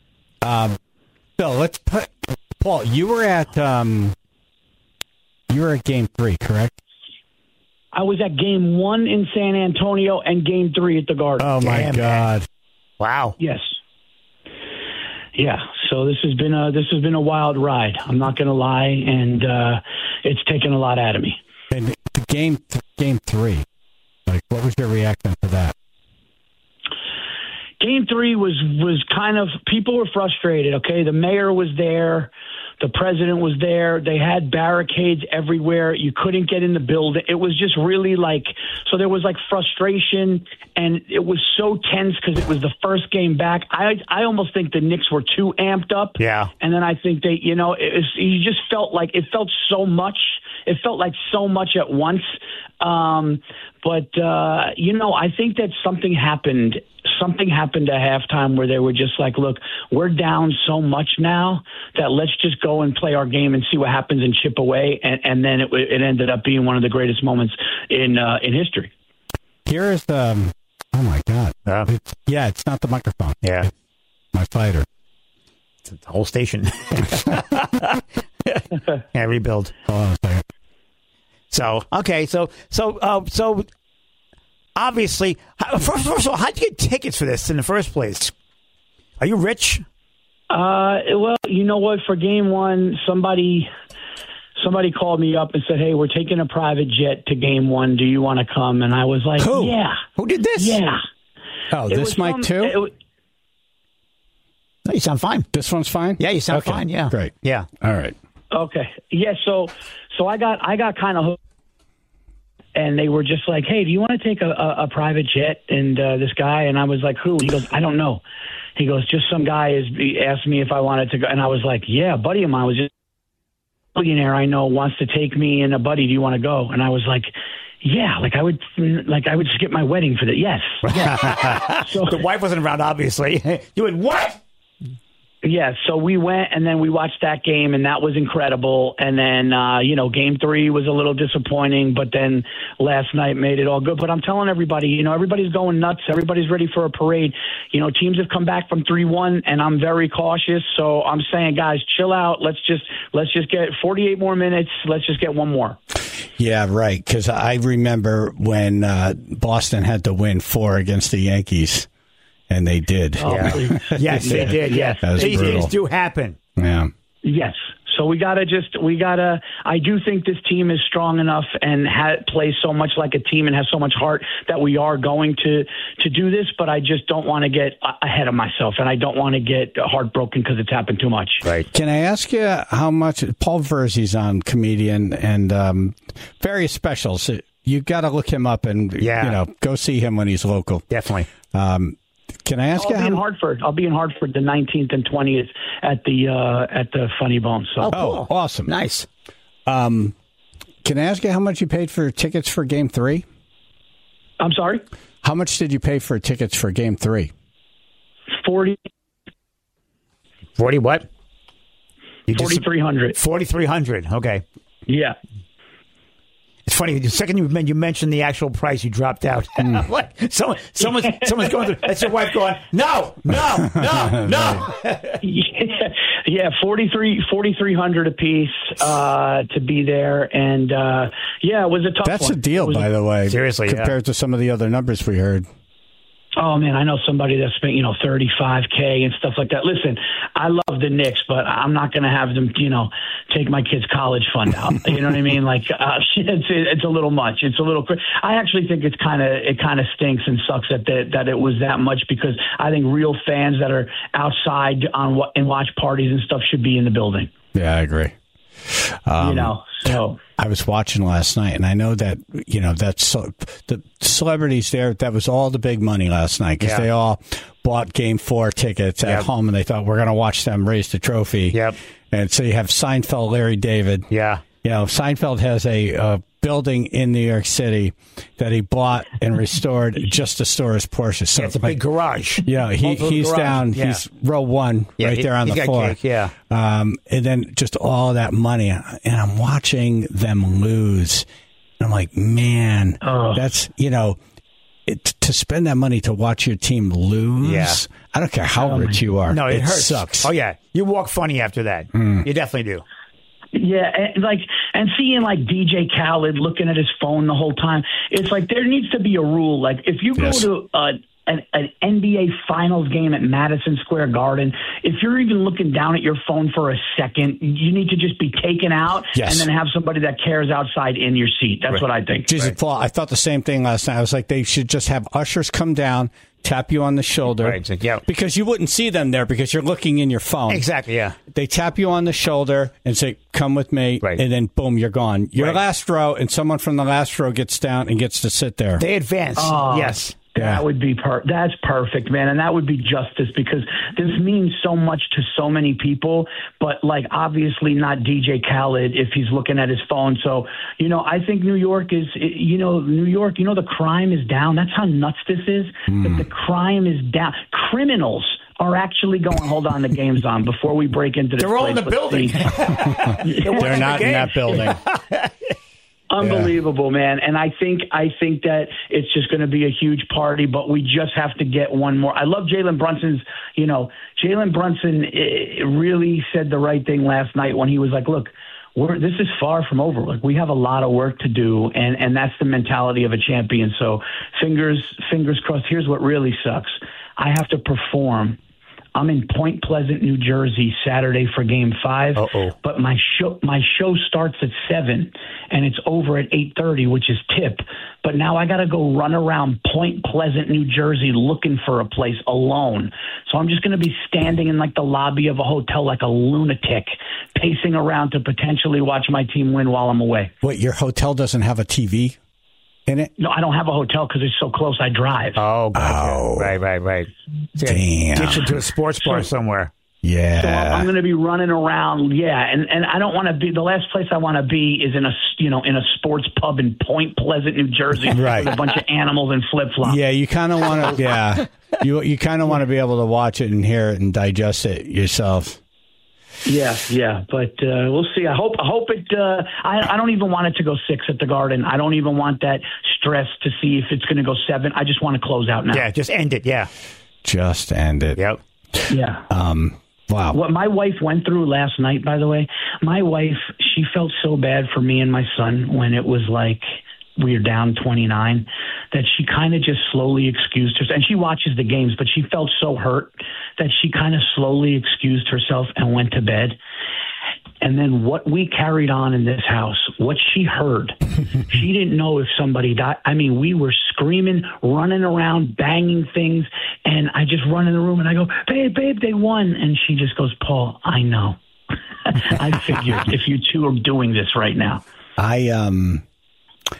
So let's put... Paul, you were at game 3, correct? I was at game 1 in San Antonio and game 3 at the Garden. Oh, my God. Man. Wow. Yes. Yeah. So this has been a wild ride. I'm not going to lie, and it's taken a lot out of me. And game 3, like, what was your reaction to that? Game 3 was kind of, people were frustrated. Okay, the mayor was there. The president was there. They had barricades everywhere. You couldn't get in the building. It was just really so there was frustration, and it was so tense because it was the first game back. I almost think the Knicks were too amped up. Yeah. And then I think they, you just felt like it felt so much. It felt like so much at once. But I think that something happened at halftime where they were just like, look, we're down so much now that let's just go and play our game and see what happens and chip away. And then it ended up being one of the greatest moments in history. Here is oh my God. It's not the microphone. Yeah. It's my fighter. It's the whole station. Yeah, rebuild. Hold on a second. So, okay. So obviously, first of all, how'd you get tickets for this in the first place? Are you rich? Well, you know what? For game 1, somebody called me up and said, hey, we're taking a private jet to game 1. Do you want to come? And I was like, Who? Yeah. Who did this? Yeah. Oh, this mic too? No, you sound fine. This one's fine? Yeah, you sound okay. fine. Yeah. Great. Yeah. All right. Okay. Yeah, so I got kind of hooked. And they were just like, hey, do you want to take a private jet? And this guy, and I was like, who? He goes, I don't know. He goes, just some guy asked me if I wanted to go. And I was like, yeah, a buddy of mine was just a billionaire I know wants to take me and a buddy. Do you want to go? And I was like, yeah, I would skip my wedding for that. Yes. So the wife wasn't around, obviously. You would what? Yeah, so we went, and then we watched that game, and that was incredible. And then, game 3 was a little disappointing, but then last night made it all good. But I'm telling everybody, everybody's going nuts. Everybody's ready for a parade. Teams have come back from 3-1, and I'm very cautious. So I'm saying, guys, chill out. Let's just get 48 more minutes. Let's just get one more. Yeah, right, because I remember when Boston had to win 4 against the Yankees. And they did. Oh, yeah. Yes, they did. Yes. These things do happen. Yeah. Yes. So I do think this team is strong enough and plays so much like a team and has so much heart that we are going to do this, but I just don't want to get ahead of myself, and I don't want to get heartbroken because it's happened too much. Right. Can I ask you how much Paul Verzi's on, comedian, and various specials. you got to look him up and go see him when he's local. Definitely. Can I ask you? I'll be in Hartford. I'll be in Hartford the 19th and 20th at the Funny Bone. So. cool. Awesome. Nice. Can I ask you how much you paid for tickets for Game 3? I'm sorry? How much did you pay for tickets for Game 3? 40. 40 what? 4,300. 4,300. Okay. Yeah. It's funny. The second you mentioned the actual price, you dropped out. What? Someone's going through. That's your wife going, no. Yeah, 4,300 a piece to be there, and it was a tough one. That's a deal, by the way. Seriously, compared to some of the other numbers we heard. Oh, man, I know somebody that spent, $35K and stuff like that. Listen, I love the Knicks, but I'm not going to have them, take my kids' college fund out. You know what I mean? Like, it's a little much. It's a little I actually think it kind of stinks and sucks that it was that much, because I think real fans that are outside and watch parties and stuff should be in the building. Yeah, I agree. So I was watching last night, and I know that the celebrities there. That was all the big money last night, because they all bought Game 4 tickets at home, and they thought we're going to watch them raise the trophy. Yep. And so you have Seinfeld, Larry David. Yeah. Seinfeld has a building in New York City that he bought and restored just to store his Porsche. So it's a big garage. Yeah, he's garage. down. Yeah. He's row 1 right there on the floor. Cake, and then just all that money, and I'm watching them lose. And I'm like, man, that's to spend that money to watch your team lose. Yeah. I don't care how rich you are. No, it hurts. Sucks. Oh yeah, you walk funny after that. You definitely do. Yeah, and seeing like DJ Khaled looking at his phone the whole time, it's like there needs to be a rule. Like if you go to an NBA Finals game at Madison Square Garden, if you're even looking down at your phone for a second, you need to just be taken out and then have somebody that cares outside in your seat. That's what I think. Jesus, Paul, I thought the same thing last night. I was like, they should just have ushers come down, tap you on the shoulder, because you wouldn't see them there because you're looking in your phone. Exactly, yeah. They tap you on the shoulder and say, come with me, and then boom, you're gone. You're last row, and someone from the last row gets down and gets to sit there. They advance, yes. That would be that's perfect, man, and that would be justice, because this means so much to so many people, but like obviously not DJ Khaled if he's looking at his phone. So, I think New York is, the crime is down. That's how nuts this is. That the crime is down. Criminals are actually going, hold on, the game's on before we break into this. They're all in the building. They're not in that building. Unbelievable, man. And I think that it's just going to be a huge party, but we just have to get one more. I love Jalen Brunson's, Jalen Brunson really said the right thing last night when he was like, look, this is far from over. Like, we have a lot of work to do, and that's the mentality of a champion. So fingers crossed. Here's what really sucks. I have to perform. I'm in Point Pleasant, New Jersey, Saturday for Game 5. But my show starts at 7, and it's over at 8:30, which is tip. But now I got to go run around Point Pleasant, New Jersey, looking for a place alone. So I'm just going to be standing in like the lobby of a hotel like a lunatic, pacing around to potentially watch my team win while I'm away. What, your hotel doesn't have a TV in it? No, I don't have a hotel because it's so close. I drive. Oh, gotcha. Right. Damn. Get you to a sports bar somewhere. Yeah. So I'm going to be running around. Yeah, and I don't want to be. The last place I want to be is in a sports pub in Point Pleasant, New Jersey, with a bunch of animals in flip flops. Yeah, you kind of want to. Yeah, you kind of want to be able to watch it and hear it and digest it yourself. Yeah, but we'll see. I hope it. I don't even want it to go 6 at the Garden. I don't even want that stress to see if it's going to go 7. I just want to close out now. Yeah, just end it. Yeah, just end it. Yep. Yeah. Wow. What my wife went through last night, by the way, my wife, she felt so bad for me and my son when it was like we were down 29, that she kind of just slowly excused herself. And she watches the games, but she felt so hurt that she kind of slowly excused herself and went to bed. And then what we carried on in this house, what she heard, she didn't know if somebody died. I mean, we were screaming, running around, banging things. And I just run in the room and I go, babe, they won. And she just goes, Paul, I know. I figured if you two are doing this right now.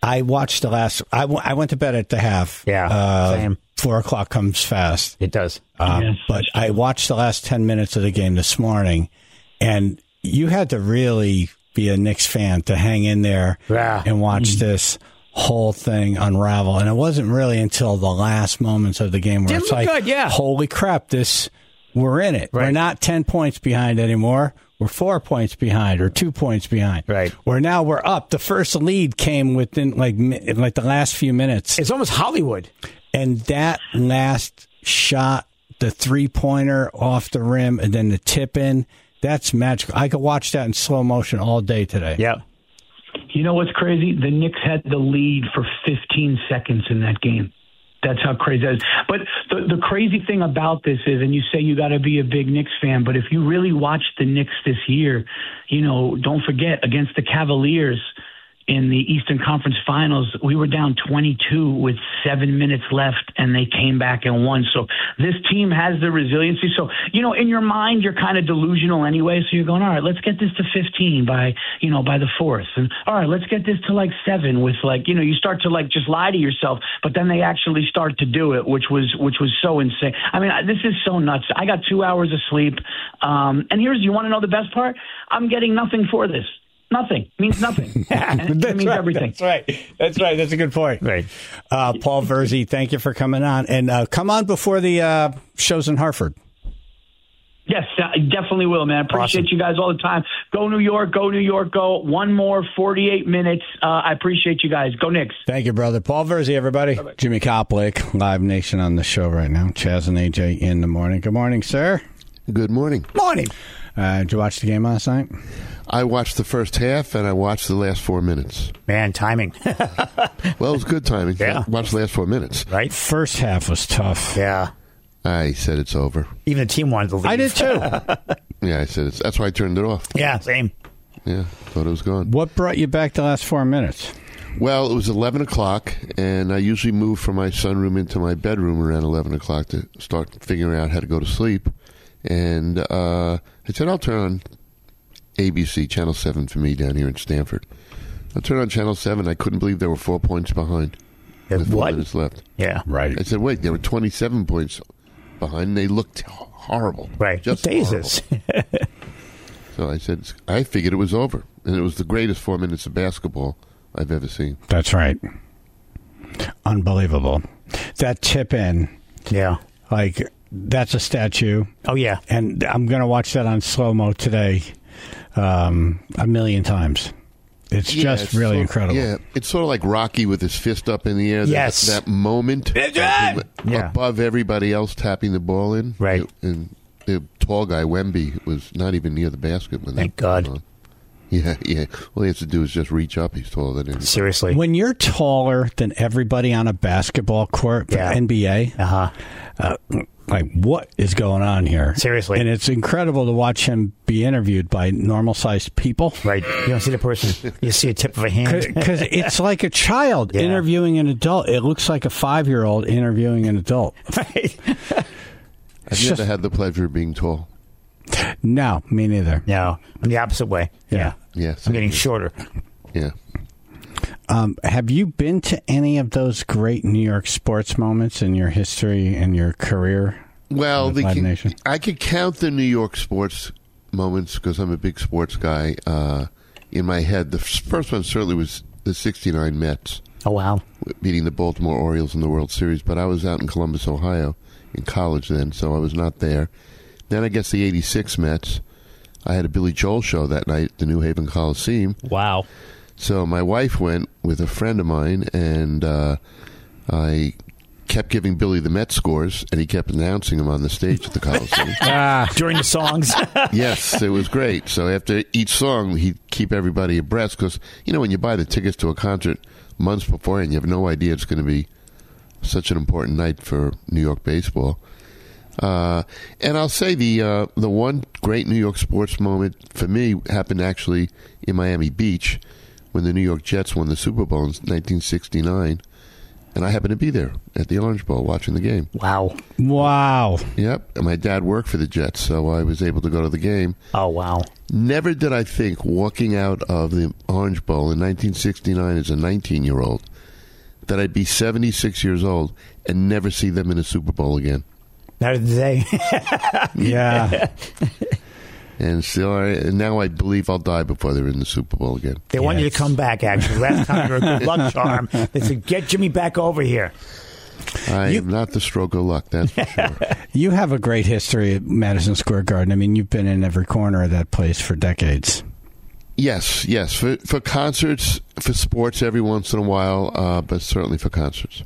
I watched the last. I went to bed at the half. Yeah, same. 4 o'clock comes fast. It does. But I watched the last 10 minutes of the game this morning, and you had to really be a Knicks fan to hang in there and watch this whole thing unravel. And it wasn't really until the last moments of the game where it's like, holy crap, we're in it. Right. We're not 10 points behind anymore. We're 4 points behind or 2 points behind. Right. We're up. The first lead came within like the last few minutes. It's almost Hollywood. And that last shot, the 3-pointer off the rim and then the tip in, that's magical. I could watch that in slow motion all day today. Yeah. You know what's crazy? The Knicks had the lead for 15 seconds in that game. That's how crazy that is. But the crazy thing about this is, and you say you got to be a big Knicks fan, but if you really watch the Knicks this year, don't forget, against the Cavaliers in the Eastern Conference Finals, we were down 22 with 7 minutes left, and they came back and won. So this team has the resiliency. So, in your mind, you're kind of delusional anyway. So you're going, all right, let's get this to 15 by the fourth. And all right, let's get this to 7 with you start to just lie to yourself, but then they actually start to do it, which was so insane. I mean, this is so nuts. I got 2 hours of sleep. And you want to know the best part? I'm getting nothing for this. Nothing. Means nothing. It means everything. That's right. That's a good point. Right. Paul Verzi, thank you for coming on. And come on before the shows in Hartford. Yes, I definitely will, man. Appreciate you guys all the time. Go New York, go. One more 48 minutes. I appreciate you guys. Go Knicks. Thank you, brother. Paul Verzi, everybody. Bye-bye. Jimmy Koplick, Live Nation on the show right now. Chaz and AJ in the morning. Good morning, sir. Good morning. Morning. Did you watch the game last night? I watched the first half, and I watched the last 4 minutes. Man, timing. Well, it was good timing. Yeah. I watched the last 4 minutes. Right. First half was tough. Yeah. I said it's over. Even the team wanted to leave. I did too. Yeah, I said that's why I turned it off. Yeah, same. Yeah, thought it was gone. What brought you back the last 4 minutes? Well, it was 11 o'clock, and I usually move from my sunroom into my bedroom around 11 o'clock to start figuring out how to go to sleep. And I said, I'll turn on ABC, Channel 7 for me down here in Stamford. I turned on Channel 7. I couldn't believe they were 4 points behind with 4 minutes left. Yeah. Right. I said, wait, they were 27 points behind, and they looked horrible. Right. Just what day is horrible. this? So I said, I figured it was over. And it was the greatest 4 minutes of basketball I've ever seen. That's right. Unbelievable. That tip in. Yeah. That's a statue. Oh, yeah. And I'm going to watch that on slow-mo today a million times. It's just really incredible. Yeah, it's sort of like Rocky with his fist up in the air. Yes. That moment above everybody else tapping the ball in. Right. And the tall guy, Wemby, was not even near the basket when Thank God. On. Yeah. All he has to do is just reach up. He's taller than anybody. Seriously. When you're taller than everybody on a basketball court for NBA, what is going on here? Seriously. And it's incredible to watch him be interviewed by normal-sized people. Right. You don't see the person. You see a tip of a hand. Because it's like a child interviewing an adult. It looks like a 5-year-old interviewing an adult. Right. I've never had the pleasure of being tall. No, me neither. No, I'm the opposite way. Yeah. Yes. I'm getting shorter. Yeah. Have you been to any of those great New York sports moments in your history and your career? Well, Live Nation? I could count the New York sports moments because I'm a big sports guy in my head. The first one certainly was the '69 Mets. Oh, wow. Beating the Baltimore Orioles in the World Series. But I was out in Columbus, Ohio in college then, so I was not there. Then I guess the '86 Mets. I had a Billy Joel show that night at the New Haven Coliseum. Wow. So my wife went with a friend of mine, and I kept giving Billy the Met scores, and he kept announcing them on the stage at the Coliseum. During the songs. Yes, it was great. So after each song, he'd keep everybody abreast, because, when you buy the tickets to a concert months beforehand, you have no idea it's going to be such an important night for New York baseball. And I'll say the one great New York sports moment for me happened actually in Miami Beach when the New York Jets won the Super Bowl in 1969. And I happened to be there at the Orange Bowl watching the game. Wow. Yep. And my dad worked for the Jets, so I was able to go to the game. Oh, wow. Never did I think walking out of the Orange Bowl in 1969 as a 19-year-old that I'd be 76 years old and never see them in a Super Bowl again. Not today. Yeah. And now I believe I'll die before they're in the Super Bowl again. They want you to come back, actually. Last time you were a good luck charm. They said, get Jimmy back over here. I am not the stroke of luck, that's for sure. You have a great history at Madison Square Garden. I mean, you've been in every corner of that place for decades. Yes. For concerts, for sports every once in a while, but certainly for concerts.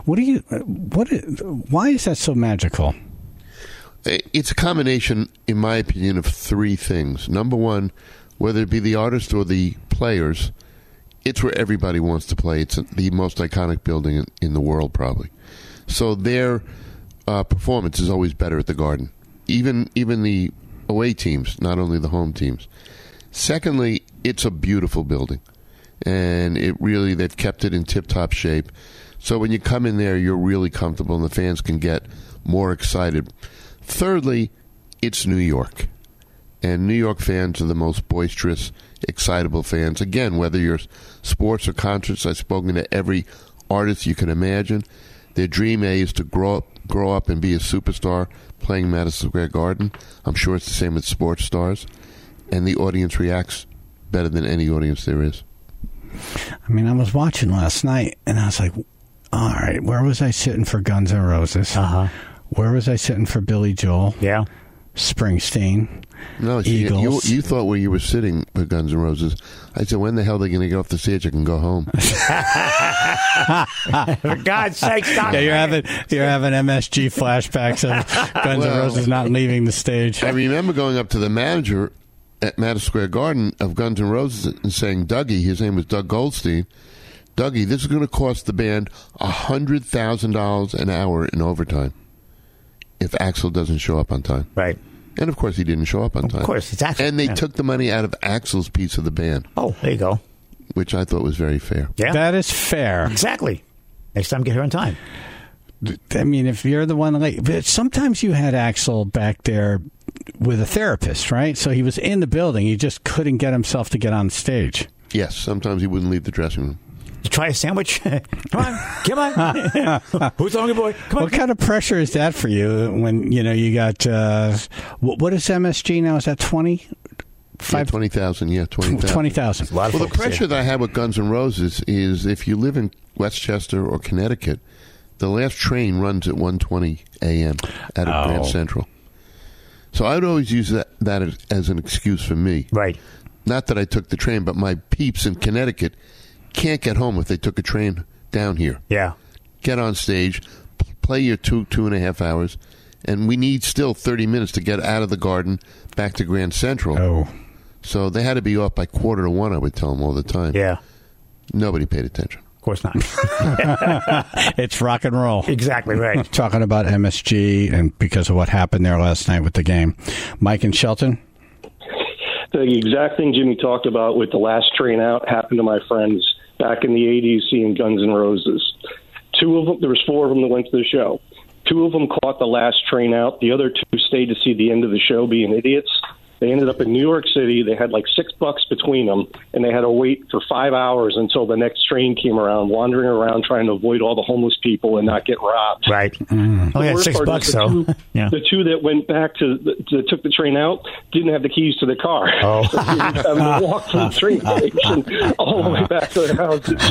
Why is that so magical? It's a combination, in my opinion, of three things. Number one, whether it be the artist or the players, it's where everybody wants to play. It's the most iconic building in the world, probably. So their performance is always better at the Garden. Even the away teams, not only the home teams. Secondly, it's a beautiful building. And they've kept it in tip-top shape. So when you come in there, you're really comfortable and the fans can get more excited. Thirdly, it's New York. And New York fans are the most boisterous, excitable fans. Again, whether you're sports or concerts, I've spoken to every artist you can imagine. Their dream is to grow up and be a superstar playing Madison Square Garden. I'm sure it's the same with sports stars. And the audience reacts better than any audience there is. I mean, I was watching last night, and I was like, all right, where was I sitting for Guns N' Roses? Uh-huh. Where was I sitting for Billy Joel? Yeah. Springsteen. No, Eagles. You thought where you were sitting with Guns N' Roses. I said, when the hell are they going to get off the stage? I can go home. For God's sake, stop. Yeah, you're having MSG flashbacks of Guns N' Roses not leaving the stage. I remember going up to the manager at Madison Square Garden of Guns N' Roses and saying, Dougie, his name was Doug Goldstein, Dougie, this is going to cost the band $100,000 an hour in overtime if Axl doesn't show up on time. Right. And, of course, he didn't show up on time. Of course, it's Axl. And they took the money out of Axl's piece of the band. Oh, there you go. Which I thought was very fair. Yeah. That is fair. Exactly. Next time, get here on time. I mean, if you're the one late. But sometimes you had Axl back there with a therapist, right? So he was in the building. He just couldn't get himself to get on stage. Yes. Sometimes he wouldn't leave the dressing room. Try a sandwich. Come on. Who's the hungry boy? Come on. What kind of pressure is that for you when, you got, what is MSG now? Is that 20? 20,000, yeah, 20,000. 20,000. Well, the pressure that I have with Guns N' Roses is if you live in Westchester or Connecticut, the last train runs at 1:20 a.m. out of Grand Central. So I would always use that as an excuse for me. Right. Not that I took the train, but my peeps in Connecticut can't get home if they took a train down here. Yeah. Get on stage, play your 2.5 hours, and we need still 30 minutes to get out of the Garden back to Grand Central. Oh. So they had to be off by 1:45, I would tell them all the time. Yeah. Nobody paid attention. Of course not. It's rock and roll. Exactly right. Talking about MSG and because of what happened there last night with the game. Mike and Shelton? The exact thing Jimmy talked about with the last train out happened to my friends back in the 80s seeing Guns N' Roses. Two of them, there was four of them that went to the show. Two of them caught the last train out. The other two stayed to see the end of the show being idiots. They ended up in New York City. They had like $6 between them, and they had to wait for 5 hours until the next train came around, wandering around trying to avoid all the homeless people and not get robbed. Right. Oh, yeah, $6 though. Yeah. The two that went back took the train out didn't have the keys to the car. Oh. So they were having to walk from the train station all the way back to their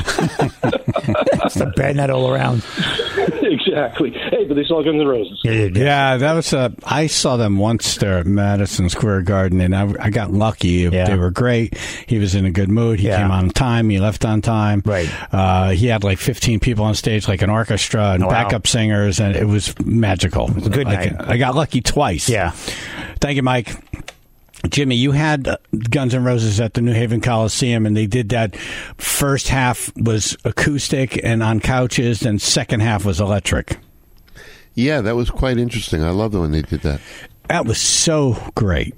houses. It's the bad net all around. Exactly. Hey, but they saw Guns N' Roses. Yeah, that was I saw them once there at Madison Square Garden, and I got lucky. They were great. He was in a good mood. He came on time. He left on time. Right. He had like 15 people on stage, like an orchestra and backup singers, and it was magical. It was a good night. I got lucky twice. Yeah. Thank you, Mike. Jimmy, you had Guns N' Roses at the New Haven Coliseum, and they did that. First half was acoustic and on couches, and second half was electric. Yeah, that was quite interesting. I loved it when they did that. That was so great.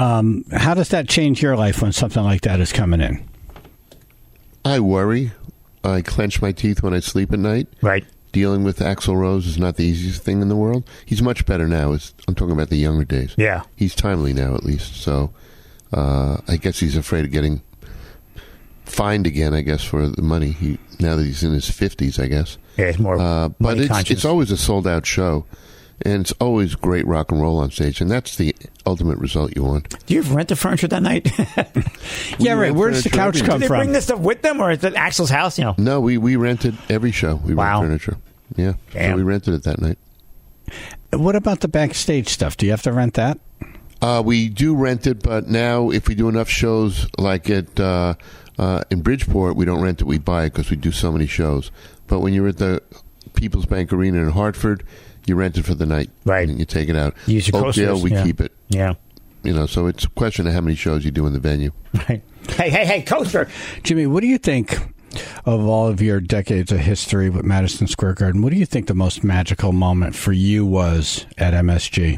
How does that change your life when something like that is coming in? I worry. I clench my teeth when I sleep at night. Right. Dealing with Axl Rose is not the easiest thing in the world. He's much better now. I'm talking about the younger days. Yeah. He's timely now, at least. So I guess he's afraid of getting fined again, I guess, for the money. Now that he's in his 50s, I guess. Yeah, it's more but it's always a sold-out show. And it's always great rock and roll on stage, and that's the ultimate result you want. Do you rent the furniture that night? Yeah, right. Where's the couch come Do they from? bring this stuff with them, or is it Axl's house? You know. No, we rented every show. We rent furniture. Yeah, so we rented it that night. What about the backstage stuff? Do you have to rent that? We do rent it, but now if we do enough shows like at in Bridgeport, we don't rent it. We buy it because we do so many shows. But when you're at the People's Bank Arena in Hartford, you rent it for the night, right? And you take it out. Use your Oakdale, coasters. we keep it. Yeah. So it's a question of how many shows you do in the venue. Right. Hey, coaster. Jimmy, what do you think of all of your decades of history with Madison Square Garden? What do you think the most magical moment for you was at MSG?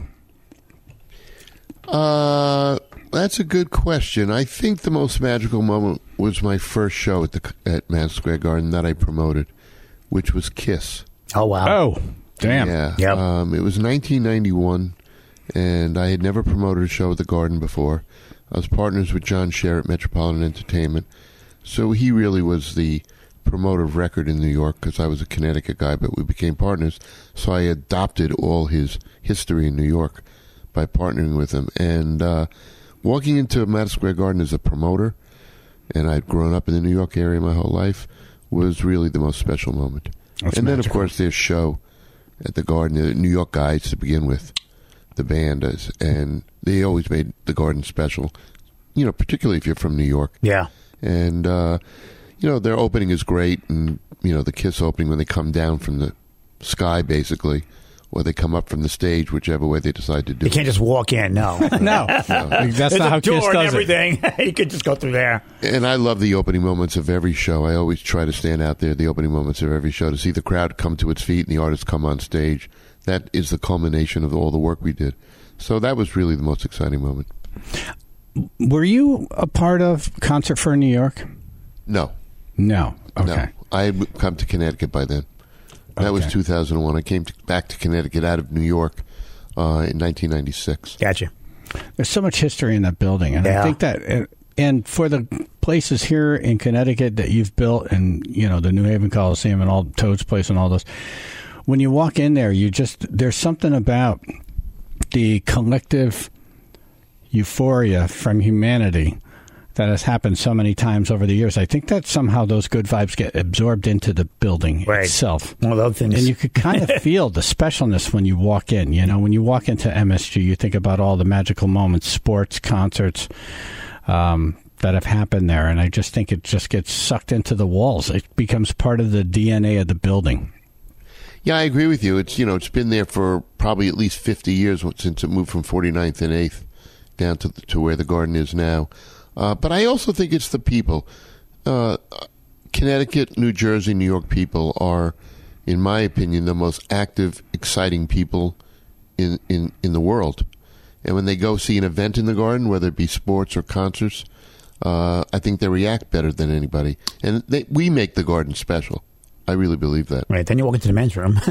That's a good question. I think the most magical moment was my first show at Madison Square Garden that I promoted, which was Kiss. Oh, wow. Oh, damn. Yeah. Yep. It was 1991, and I had never promoted a show at the Garden before. I was partners with John Scher at Metropolitan Entertainment, so he really was the promoter of record in New York because I was a Connecticut guy, but we became partners, so I adopted all his history in New York by partnering with him. And walking into Madison Square Garden as a promoter, and I'd grown up in the New York area my whole life, was really the most special moment. That's and then, magical. of course, their show at the Garden, the New York Guys to begin with, the band is, and they always made the Garden special, particularly if you're from New York. Yeah. And, their opening is great, and, the Kiss opening when they come down from the sky, basically, or they come up from the stage, whichever way they decide to do You it. can't just walk in, no. No. That's There's not how a door Kiss and does it. everything. You could just go through there. And I love the opening moments of every show. I always try to stand out there, the opening moments of every show, to see the crowd come to its feet and the artists come on stage. That is the culmination of all the work we did. So that was really the most exciting moment. Were you a part of Concert for New York? No. No. Okay. No. I had come to Connecticut by then. That was 2001. I came back to Connecticut out of New York in 1996. Gotcha. There's so much history in that building, and I think that, and for the places here in Connecticut that you've built, and the New Haven Coliseum and all Toad's Place and all those, when you walk in there, there's something about the collective euphoria from humanity that has happened so many times over the years. I think that somehow those good vibes get absorbed into the building itself. One of those things. And you could kind of feel the specialness when you walk in. When you walk into MSG, you think about all the magical moments, sports, concerts that have happened there. And I just think it just gets sucked into the walls. It becomes part of the DNA of the building. Yeah, I agree with you. It's it's been there for probably at least 50 years since it moved from 49th and 8th down to where the Garden is now. But I also think it's the people. Connecticut, New Jersey, New York people are, in my opinion, the most active, exciting people in the world. And when they go see an event in the Garden, whether it be sports or concerts, I think they react better than anybody. And we make the Garden special. I really believe that. Right, then you walk into the men's room.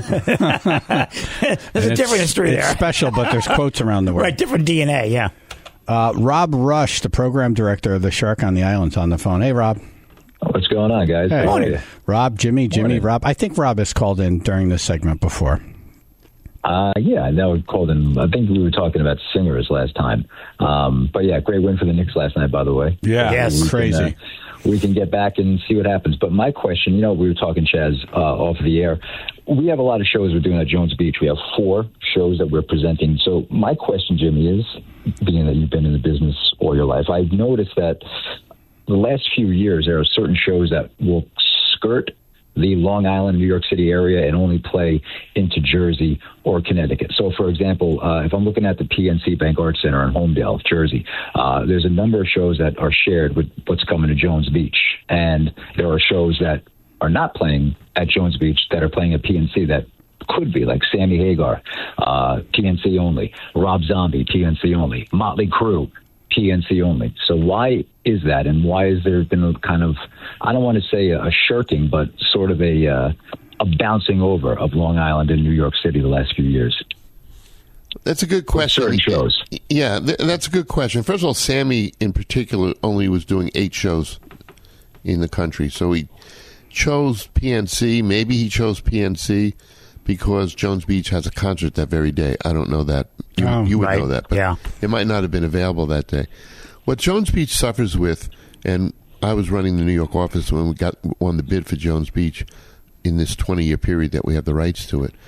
There's a different history there. It's special, but there's quotes around the world. Right, different DNA, yeah. Rob Rush, the program director of the Shark on the Island's on the phone. Hey, Rob. What's going on, guys? Hey. How are you? Rob, Jimmy, Morning. Rob. I think Rob has called in during this segment before. Yeah, I know. Called in. I think we were talking about singers last time. But yeah, great win for the Knicks last night, by the way. Yeah, yes, crazy. We can get back and see what happens. But my question, we were talking, Chaz, off the air. We have a lot of shows we're doing at Jones Beach. We have 4 shows that we're presenting. So my question, Jimmy, is, being that you've been in the business all your life, I've noticed that the last few years there are certain shows that will skirt the Long Island, New York City area and only play into Jersey or Connecticut. So, for example, if I'm looking at the PNC Bank Arts Center in Homedale, Jersey, there's a number of shows that are shared with what's coming to Jones Beach. And there are shows that are not playing at Jones Beach that are playing at PNC that could be, like Sammy Hagar, PNC only, Rob Zombie, PNC only, Motley Crue, PNC only. So why is that, and why has there been a kind of, I don't want to say a shirking, but sort of a bouncing over of Long Island and New York City the last few years? That's a good question. Certain shows. Yeah, that's a good question. First of all, Sammy in particular only was doing 8 shows in the country. So he chose PNC. Maybe he chose PNC because Jones Beach has a concert that very day. I don't know that. You would know that, but it might not have been available that day. What Jones Beach suffers with, and I was running the New York office when we won the bid for Jones Beach in this 20-year period that we have the rights to it,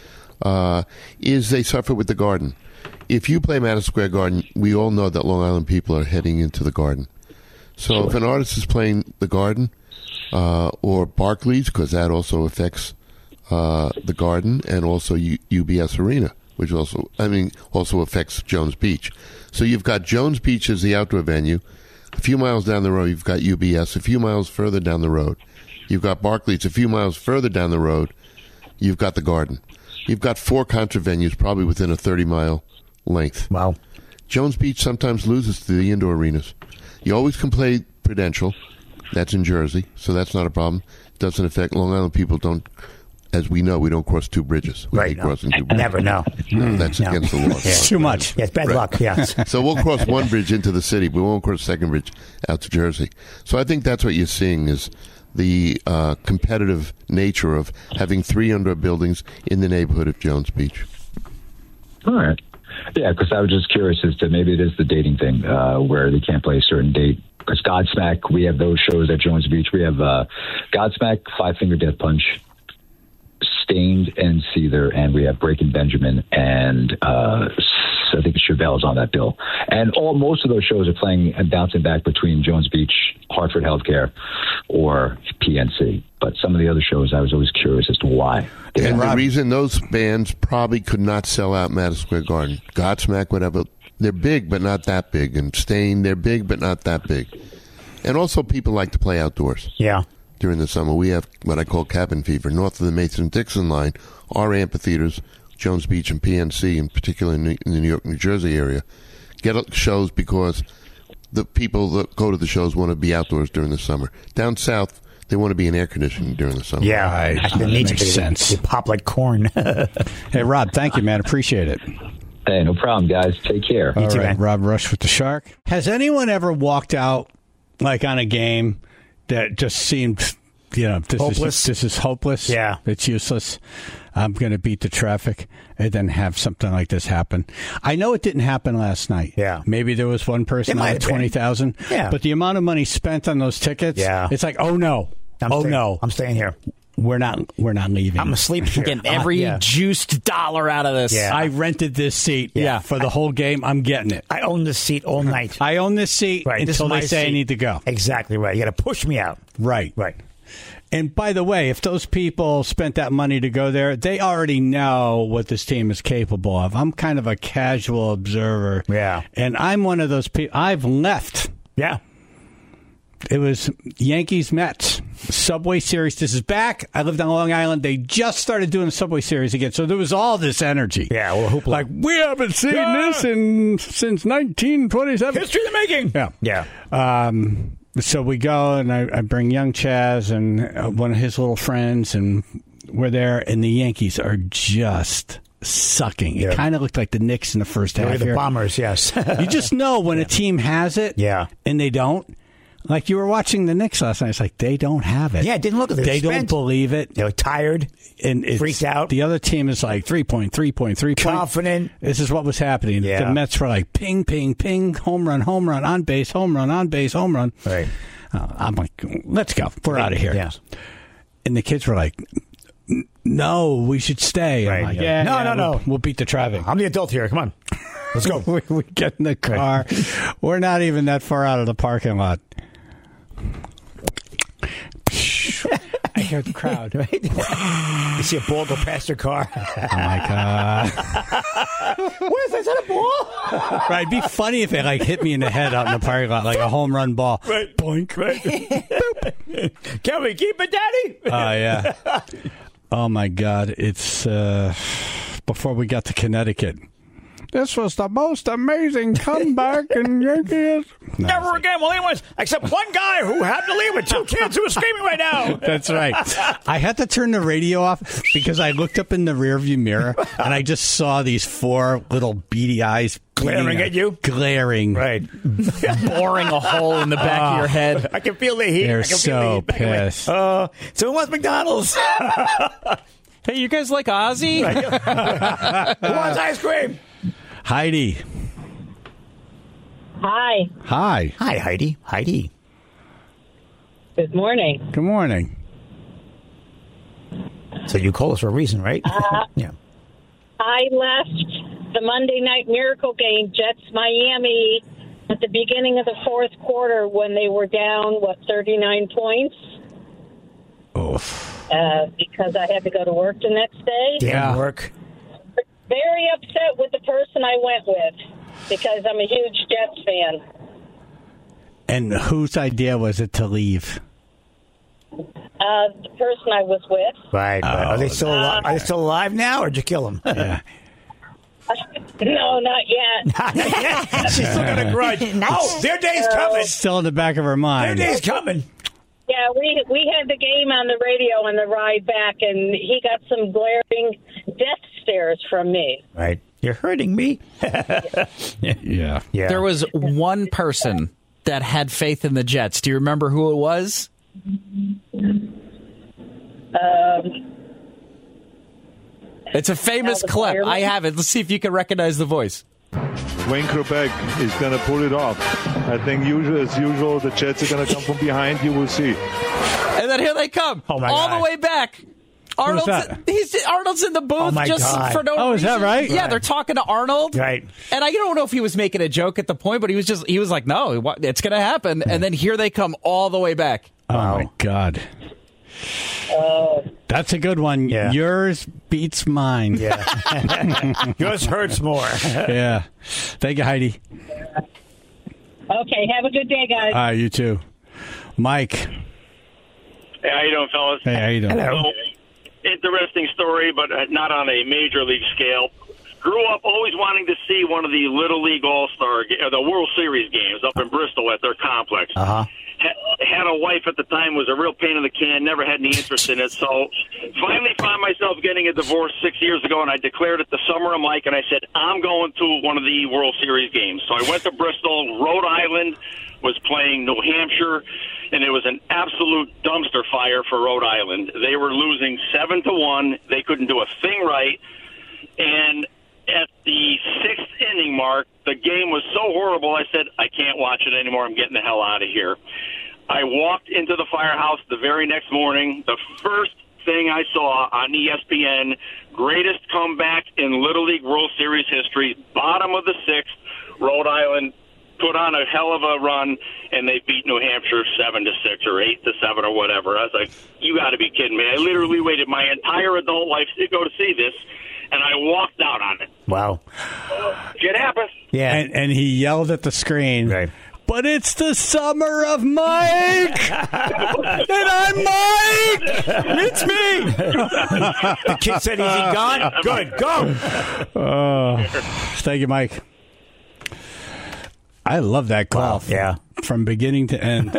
is they suffer with the Garden. If you play Madison Square Garden, we all know that Long Island people are heading into the Garden. So if an artist is playing the Garden or Barclays, because that also affects the Garden, and also UBS Arena, which also affects Jones Beach. So you've got Jones Beach as the outdoor venue. A few miles down the road, you've got UBS. A few miles further down the road, you've got Barclays. A few miles further down the road, you've got the Garden. You've got 4 concert venues probably within a 30-mile length. Wow. Jones Beach sometimes loses to the indoor arenas. You always can play Prudential. That's in Jersey, so that's not a problem. It doesn't affect Long Island people. Don't, as we know, we don't cross 2 bridges. We hate crossing 2 bridges. Never, no. That's against the law. It's too much. Yes, bad luck, yes. So we'll cross 1 bridge into the city, but we won't cross the 2nd bridge out to Jersey. So I think that's what you're seeing is the competitive nature of having 3 indoor buildings in the neighborhood of Jones Beach. All right. Yeah, because I was just curious as to maybe it is the dating thing where they can't play a certain date. Because Godsmack, we have those shows at Jones Beach. We have Godsmack, Five Finger Death Punch, Stained and Seether, and we have Breaking Benjamin, and I think Chevelle's on that bill. And most of those shows are playing and bouncing back between Jones Beach, Hartford Healthcare, or PNC. But some of the other shows, I was always curious as to why. And the reason those bands probably could not sell out Madison Square Garden, Godsmack, whatever, they're big but not that big. And Stained, they're big but not that big. And also people like to play outdoors. Yeah. During the summer, we have what I call cabin fever. North of the Mason-Dixon line, our amphitheaters, Jones Beach and PNC, in particular in the New York, New Jersey area, get shows because the people that go to the shows want to be outdoors during the summer. Down south, they want to be in air conditioning during the summer. Yeah, that makes sense. They pop like corn. Hey, Rob, thank you, man. Appreciate it. Hey, no problem, guys. Take care. All right, Rob Rush with the Shark. Has anyone ever walked out like on a game that just seemed, this is hopeless? Yeah. It's useless. I'm going to beat the traffic and then have something like this happen. I know it didn't happen last night. Yeah. Maybe there was one person out of 20,000. Yeah. But the amount of money spent on those tickets, it's like, oh no. I'm staying here. We're not leaving. I'm asleep here. Getting every juiced dollar out of this. Yeah. I rented this seat for the whole game. I'm getting it. I own this seat all night. I own this seat until they say I need to go. Exactly right. You got to push me out. Right. And by the way, if those people spent that money to go there, they already know what this team is capable of. I'm kind of a casual observer. Yeah. And I'm one of those people. I've left. Yeah. It was Yankees-Mets. Subway Series. This is back. I lived on Long Island. They just started doing the Subway Series again. So there was all this energy. Yeah, well, hoopla. Like, we haven't seen this since 1927. History in the making. Yeah. So we go, and I bring young Chaz and one of his little friends, and we're there, and the Yankees are just sucking. It kind of looked like the Knicks in the first half. The Bombers, yes. You just know when a team has it and they don't. Like you were watching the Knicks last night. It's like they don't have it. Yeah, it didn't look at it. They don't believe it. They were tired and freaked out. The other team is like 3 point. Confident. This is what was happening. Yeah. The Mets were like ping, ping, ping, home run, on base, home run, on base, home run. Right. I'm like, let's go. We're out of here. Yeah. And the kids were like, no, we should stay. Right. I'm like, No. We'll beat the traffic. I'm the adult here. Come on. Let's go. we get in the car. We're not even that far out of the parking lot. I hear the crowd. Right? You see a ball go past your car. Oh, my God. What is that? Is that a ball? Right. It'd be funny if it hit me in the head out in the parking lot like a home run ball. Right. Boink. Right. Can we keep it, Daddy? Oh, yeah. Oh, my God. It's before we got to Connecticut. This was the most amazing comeback in Yankees. Never again will anyone, except one guy who had to leave with 2 kids who are screaming right now. That's right. I had to turn the radio off because I looked up in the rearview mirror and I just saw these 4 little beady eyes glaring at you. Glaring. Right. Boring a hole in the back of your head. I can feel the heat. They're I can so feel the heat. pissed. So who wants McDonald's? Hey, you guys like Ozzy? Who wants ice cream? Heidi. Hi. Hi. Hi, Heidi. Heidi. Good morning. Good morning. So you call us for a reason, right? Yeah. I left the Monday Night Miracle game, Jets Miami, at the beginning of the fourth quarter when they were down, 39 points? Oof. Because I had to go to work the next day. Damn work. Very upset with the person I went with because I'm a huge Jets fan. And whose idea was it to leave? The person I was with. Right. Are they still alive? Are they still alive now, or did you kill them? Yeah. No, not yet. She's still got a grudge. Nice. Oh, their day's coming. Still in the back of her mind. Their day's coming. Yeah, we had the game on the radio on the ride back, and he got some glaring death stares from me. Right. You're hurting me. Yeah. There was one person that had faith in the Jets. Do you remember who it was? It's a famous clip. I have it. Let's see if you can recognize the voice. Wayne Krupek is going to pull it off. I think as usual, the Jets are going to come from behind. You will see. And then here they come. Oh my all God. the way back. Arnold's in the booth Oh my just God. for no reason. Oh, is that right? Yeah, Right. they're talking to Arnold. Right. And I don't know if he was making a joke at the point, but he was like, no, it's going to happen. And then here they come all the way back. Oh, my God. That's a good one. Yeah. Yours beats mine. Yeah. Yours hurts more. Yeah. Thank you, Heidi. Okay, have a good day, guys. You too. Mike. Hey, how you doing, fellas? Hey, how you doing? Hello. Interesting story, but not on a major league scale. Grew up always wanting to see one of the Little League All-Star, the World Series games up in Bristol at their complex. Uh-huh. Had a wife at the time, was a real pain in the can, never had any interest in it. So finally found myself getting a divorce 6 years ago, and I declared it the summer of Mike, and I said, I'm going to one of the World Series games. So I went to Bristol. Rhode Island was playing New Hampshire, and it was an absolute dumpster fire for Rhode Island. They were losing 7-1. They couldn't do a thing right. And at the 6th inning mark, the game was so horrible, I said, I can't watch it anymore. I'm getting the hell out of here. I walked into the firehouse the very next morning. The first thing I saw on ESPN, greatest comeback in Little League World Series history, bottom of the 6th, Rhode Island put on a hell of a run, and they beat New Hampshire 7-6 or 8-7 or whatever. I was like, you got to be kidding me. I literally waited my entire adult life to go to see this, and I walked out on it. Wow. Shit happens. Yeah. And he yelled at the screen. Right. But it's the summer of Mike! And I'm Mike! It's me! The kid said, is he gone? Good, go! Thank you, Mike. I love that call. Yeah. From beginning to end.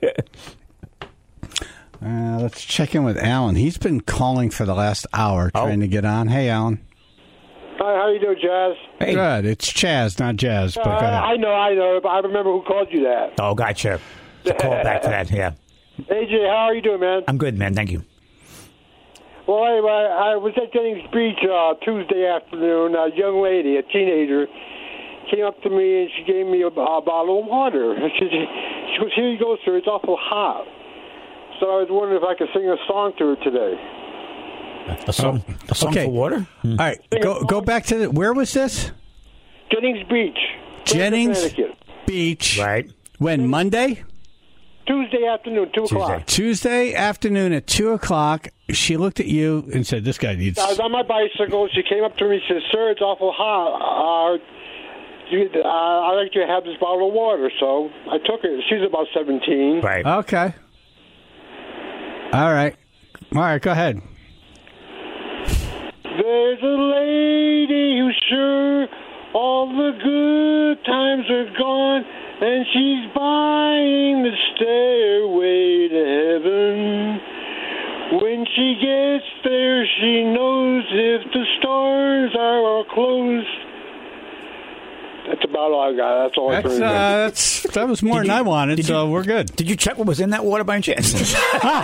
Let's check in with Alan. He's been calling for the last hour trying to get on. Hey, Alan. Hi, how you doing, Jazz? Hey. Good. It's Chaz, not Jazz. But go ahead. I know, but I remember who called you that. Oh, gotcha. So call back to that, yeah. AJ, how are you doing, man? I'm good, man. Thank you. Well, anyway, I was at Jennings Beach Tuesday afternoon. A young lady, a teenager, came up to me and she gave me a bottle of water. She goes, here you go, sir. It's awful hot. So I was wondering if I could sing a song to her today. A song okay. for water? All right. Go back to where was this? Jennings Beach. Jennings Beach. Right. When, Monday? Tuesday afternoon, 2 o'clock. Tuesday afternoon at 2 o'clock. She looked at you and said, this guy needs... I was on my bicycle. She came up to me and said, sir, it's awful hot. I'd like to have this bottle of water. So I took it. She's about 17. Right. Okay. All right, go ahead. There's a lady who sure All the good times are gone, and she's buying the stairway to heaven. When she gets there, she knows if the stars are closed. That's about all I got. That's all I can remember. That was more than I wanted, so we're good. Did you check what was in that water by any chance? A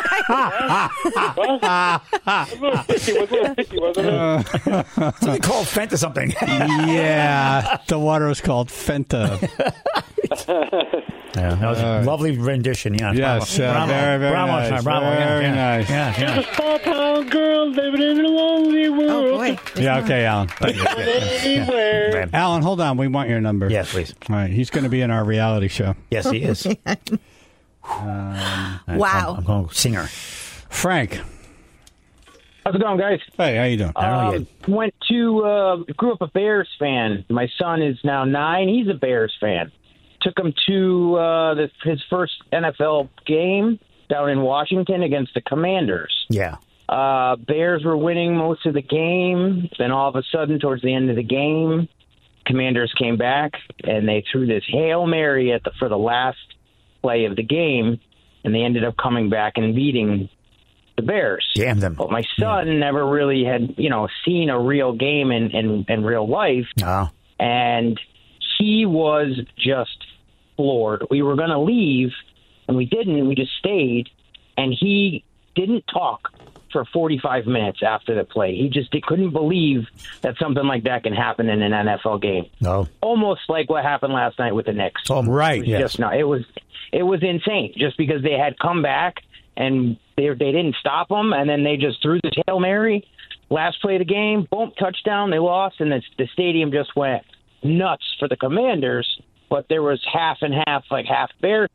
little sticky, wasn't it? Something called Fenta something. Yeah, the water was called Fenta. Yeah, that was a lovely rendition. Yeah, yes, bravo. Very, very bravo, nice. Bravo, very nice. Yeah. She's a small town girl living in a lonely world. Oh, boy. Yeah, okay, Alan. Anywhere. Alan, hold on. We want your number. Yes, please. All right, he's going to be in our reality show. Yes, he is. Wow. I'm going singer. Frank. How's it going, guys? Hey, how you doing? Grew up a Bears fan. My son is now 9. He's a Bears fan. Took him to his first NFL game down in Washington against the Commanders. Yeah. Bears were winning most of the game. Then all of a sudden, towards the end of the game, Commanders came back and they threw this Hail Mary for the last play of the game, and they ended up coming back and beating the Bears. Damn them. But my son never really had, seen a real game in real life. Oh. And he was just floored. We were going to leave, and we didn't. We just stayed, and he didn't talk for 45 minutes after the play. He couldn't believe that something like that can happen in an NFL game. No. Almost like what happened last night with the Knicks. Oh, right. It was insane just because they had come back and they didn't stop them, and then they just threw this Hail Mary. Last play of the game, boom, touchdown, they lost, and the stadium just went nuts for the Commanders, but there was half and half, like half Bears.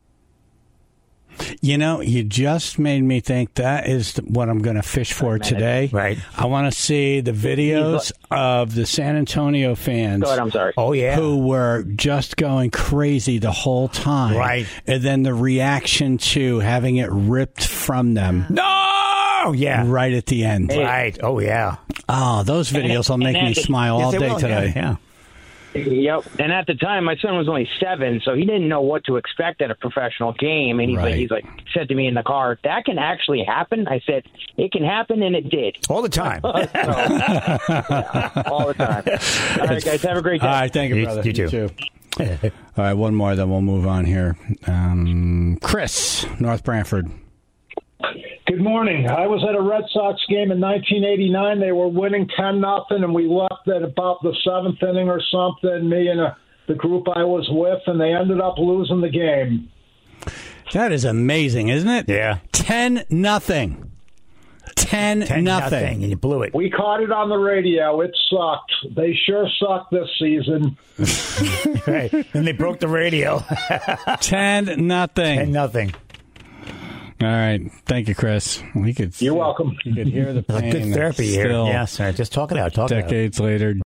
You just made me think that is what I'm going to fish for today. Right. I want to see the videos of the San Antonio fans. Go ahead, I'm sorry. Oh, yeah. Who were just going crazy the whole time. Right. And then the reaction to having it ripped from them. No! Yeah. Right at the end. Right. Oh, yeah. Oh, those videos will make me smile all day today. Yeah. Yep. And at the time, my son was only 7, so he didn't know what to expect at a professional game. And he's like said to me in the car, "That can actually happen." I said, "It can happen," and it did. All the time. All the time. All right, guys, have a great day. All right, thank you, brother. You too. All right, one more, then we'll move on here. Chris, North Branford. Good morning. I was at a Red Sox game in 1989. They were winning 10-0, and we left at about the 7th inning or something, me and the group I was with, and they ended up losing the game. That is amazing, isn't it? Yeah. 10-0. 10-0. And you blew it. We caught it on the radio. It sucked. They sure sucked this season. Right. And they broke the radio. 10-0. 10-0. All right. Thank you, Chris. You're welcome. You could hear the pain. Good therapy here. Yes, just talk it out. Decades later.